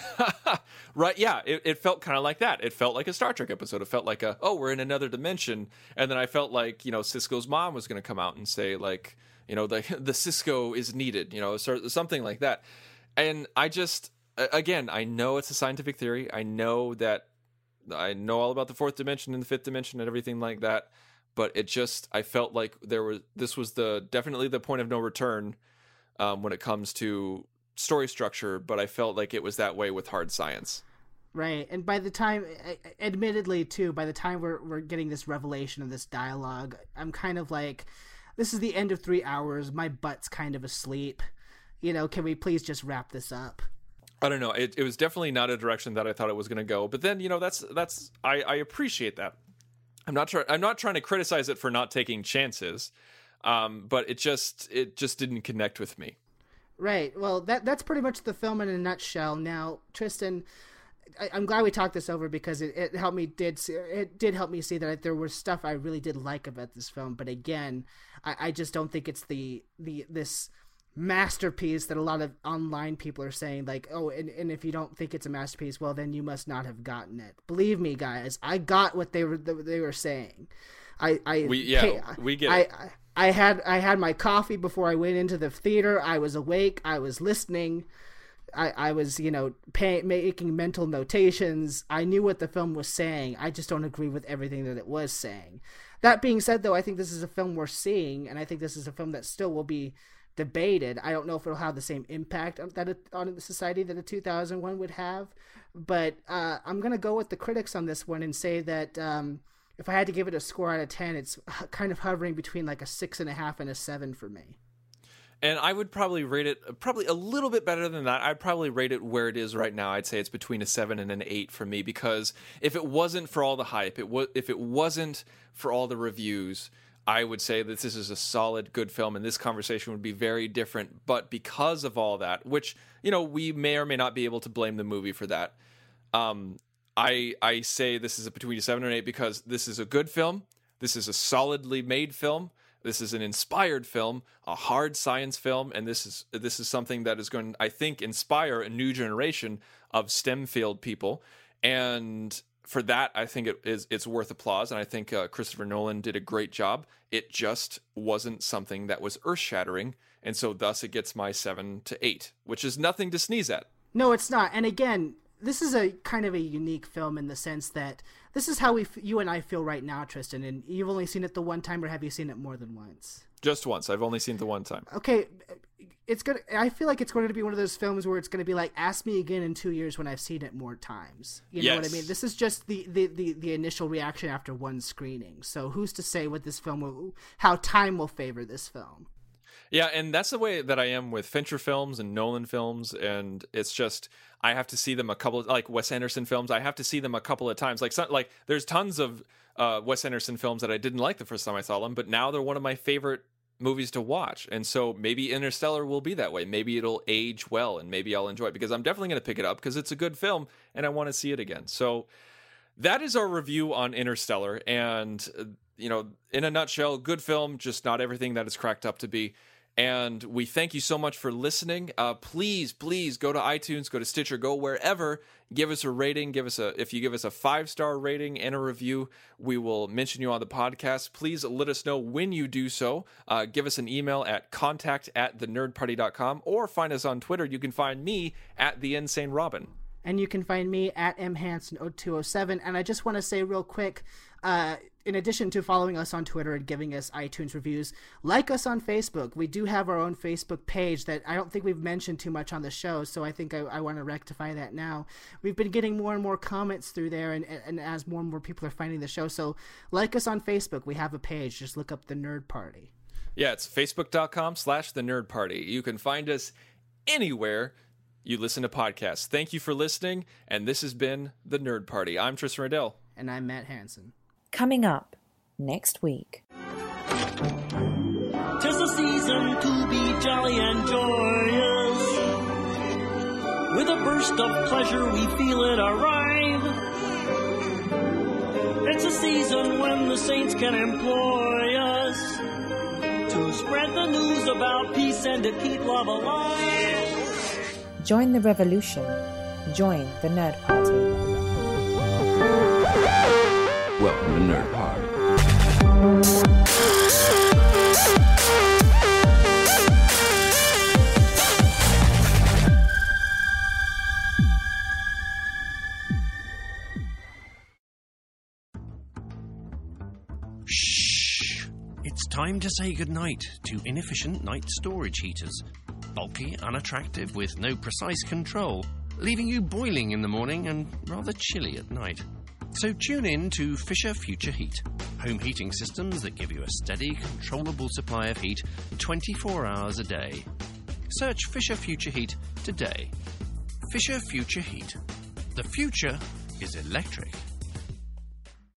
Right? Yeah, it, it felt kind of like that. It felt like a Star Trek episode. It felt like a oh, we're in another dimension, and then I felt like you know Sisko's mom was going to come out and say like you know the the Sisko is needed, you know, something like that. And I just again, I know it's a scientific theory. I know that I know all about the fourth dimension and the fifth dimension and everything like that. But it just, I felt like there was, this was the, definitely the point of no return um, when it comes to story structure, but I felt like it was that way with hard science. Right. And by the time, admittedly too, by the time we're, we're getting this revelation of this dialogue, I'm kind of like, this is the end of three hours. My butt's kind of asleep. You know, can we please just wrap this up? I don't know. It, it was definitely not a direction that I thought it was going to go. But then, you know, that's, that's, I, I appreciate that. I'm not trying. I'm not trying to criticize it for not taking chances, um, but it just it just didn't connect with me. Right. Well, that that's pretty much the film in a nutshell. Now, Tristan, I, I'm glad we talked this over because it, it helped me did see, it did help me see that there was stuff I really did like about this film. But again, I, I just don't think it's the the this masterpiece that a lot of online people are saying, like, oh, and, and if you don't think it's a masterpiece, well, then you must not have gotten it. Believe me, guys, I got what they were they were saying. I, I we yeah pay, we get I, it. I I had I had my coffee before I went into the theater. I was awake. I was listening. I, I was, you know, pay, making mental notations. I knew what the film was saying. I just don't agree with everything that it was saying. That being said, though, I think this is a film worth seeing, and I think this is a film that still will be debated. I don't know if it'll have the same impact on, that it, on the society that a two thousand one would have, but uh, I'm going to go with the critics on this one and say that um, if I had to give it a score out of ten, it's kind of hovering between like a six and a half and a seven for me. And I would probably rate it probably a little bit better than that. I'd probably rate it where it is right now. I'd say it's between a seven and an eight for me, because if it wasn't for all the hype, it was if it wasn't for all the reviews, I would say that this is a solid, good film, and this conversation would be very different. But because of all that, which, you know, we may or may not be able to blame the movie for that, um, I I say this is a between a seven and an eight because this is a good film. This is a solidly made film. This is an inspired film, a hard science film, and this is this is something that is going to, I think, inspire a new generation of STEM field people. And for that, I think it is it's worth applause. And I think uh, Christopher Nolan did a great job. It just wasn't something that was earth-shattering, and so thus it gets my seven to eight, which is nothing to sneeze at. No, it's not. And again, this is a kind of a unique film in the sense that this is how we, you and I feel right now, Tristan, and you've only seen it the one time, or have you seen it more than once? Just once. I've only seen it the one time. Okay, it's gonna. I feel like it's going to be one of those films where it's going to be like, ask me again in two years when I've seen it more times. You know yes. what I mean? This is just the, the, the, the initial reaction after one screening. So who's to say what this film will, how time will favor this film? Yeah, and that's the way that I am with Fincher films and Nolan films, and it's just I have to see them a couple of, like Wes Anderson films. I have to see them a couple of times. Like some, like there's tons of uh, Wes Anderson films that I didn't like the first time I saw them, but now they're one of my favorite movies to watch. And so maybe Interstellar will be that way. Maybe it'll age well, and maybe I'll enjoy it, because I'm definitely going to pick it up because it's a good film and I want to see it again. So that is our review on Interstellar, and uh, you know, in a nutshell, good film, just not everything that it's cracked up to be. And we thank you so much for listening. Uh, please, please go to iTunes, go to Stitcher, go wherever. Give us a rating. Give us a if you give us a five-star rating and a review, we will mention you on the podcast. Please let us know when you do so. Uh, give us an email at contact at the nerd party dot com, or find us on Twitter. You can find me at the Insane Robin. And you can find me at m hansen oh two oh seven. And I just want to say real quick, uh, in addition to following us on Twitter and giving us iTunes reviews, like us on Facebook. We do have our own Facebook page that I don't think we've mentioned too much on the show, so I think I, I want to rectify that now. We've been getting more and more comments through there, and, and as more and more people are finding the show. So like us on Facebook. We have a page. Just look up The Nerd Party. Yeah, it's facebook.com slash The Nerd Party. You can find us anywhere you listen to podcasts. Thank you for listening, and this has been The Nerd Party. I'm Tristan Riddell. And I'm Matt Hansen. Coming up next week. 'Tis the season to be jolly and joyous. With a burst of pleasure we feel it arrive. It's a season when the saints can employ us to spread the news about peace and to keep love alive. Join the revolution. Join the Nerd Party. Welcome to Nerd Party. Shh! It's time to say goodnight to inefficient night storage heaters. Bulky, unattractive, with no precise control, leaving you boiling in the morning and rather chilly at night. So tune in to Fisher Future Heat, home heating systems that give you a steady, controllable supply of heat twenty-four hours a day. Search Fisher Future Heat today. Fisher Future Heat. The future is electric.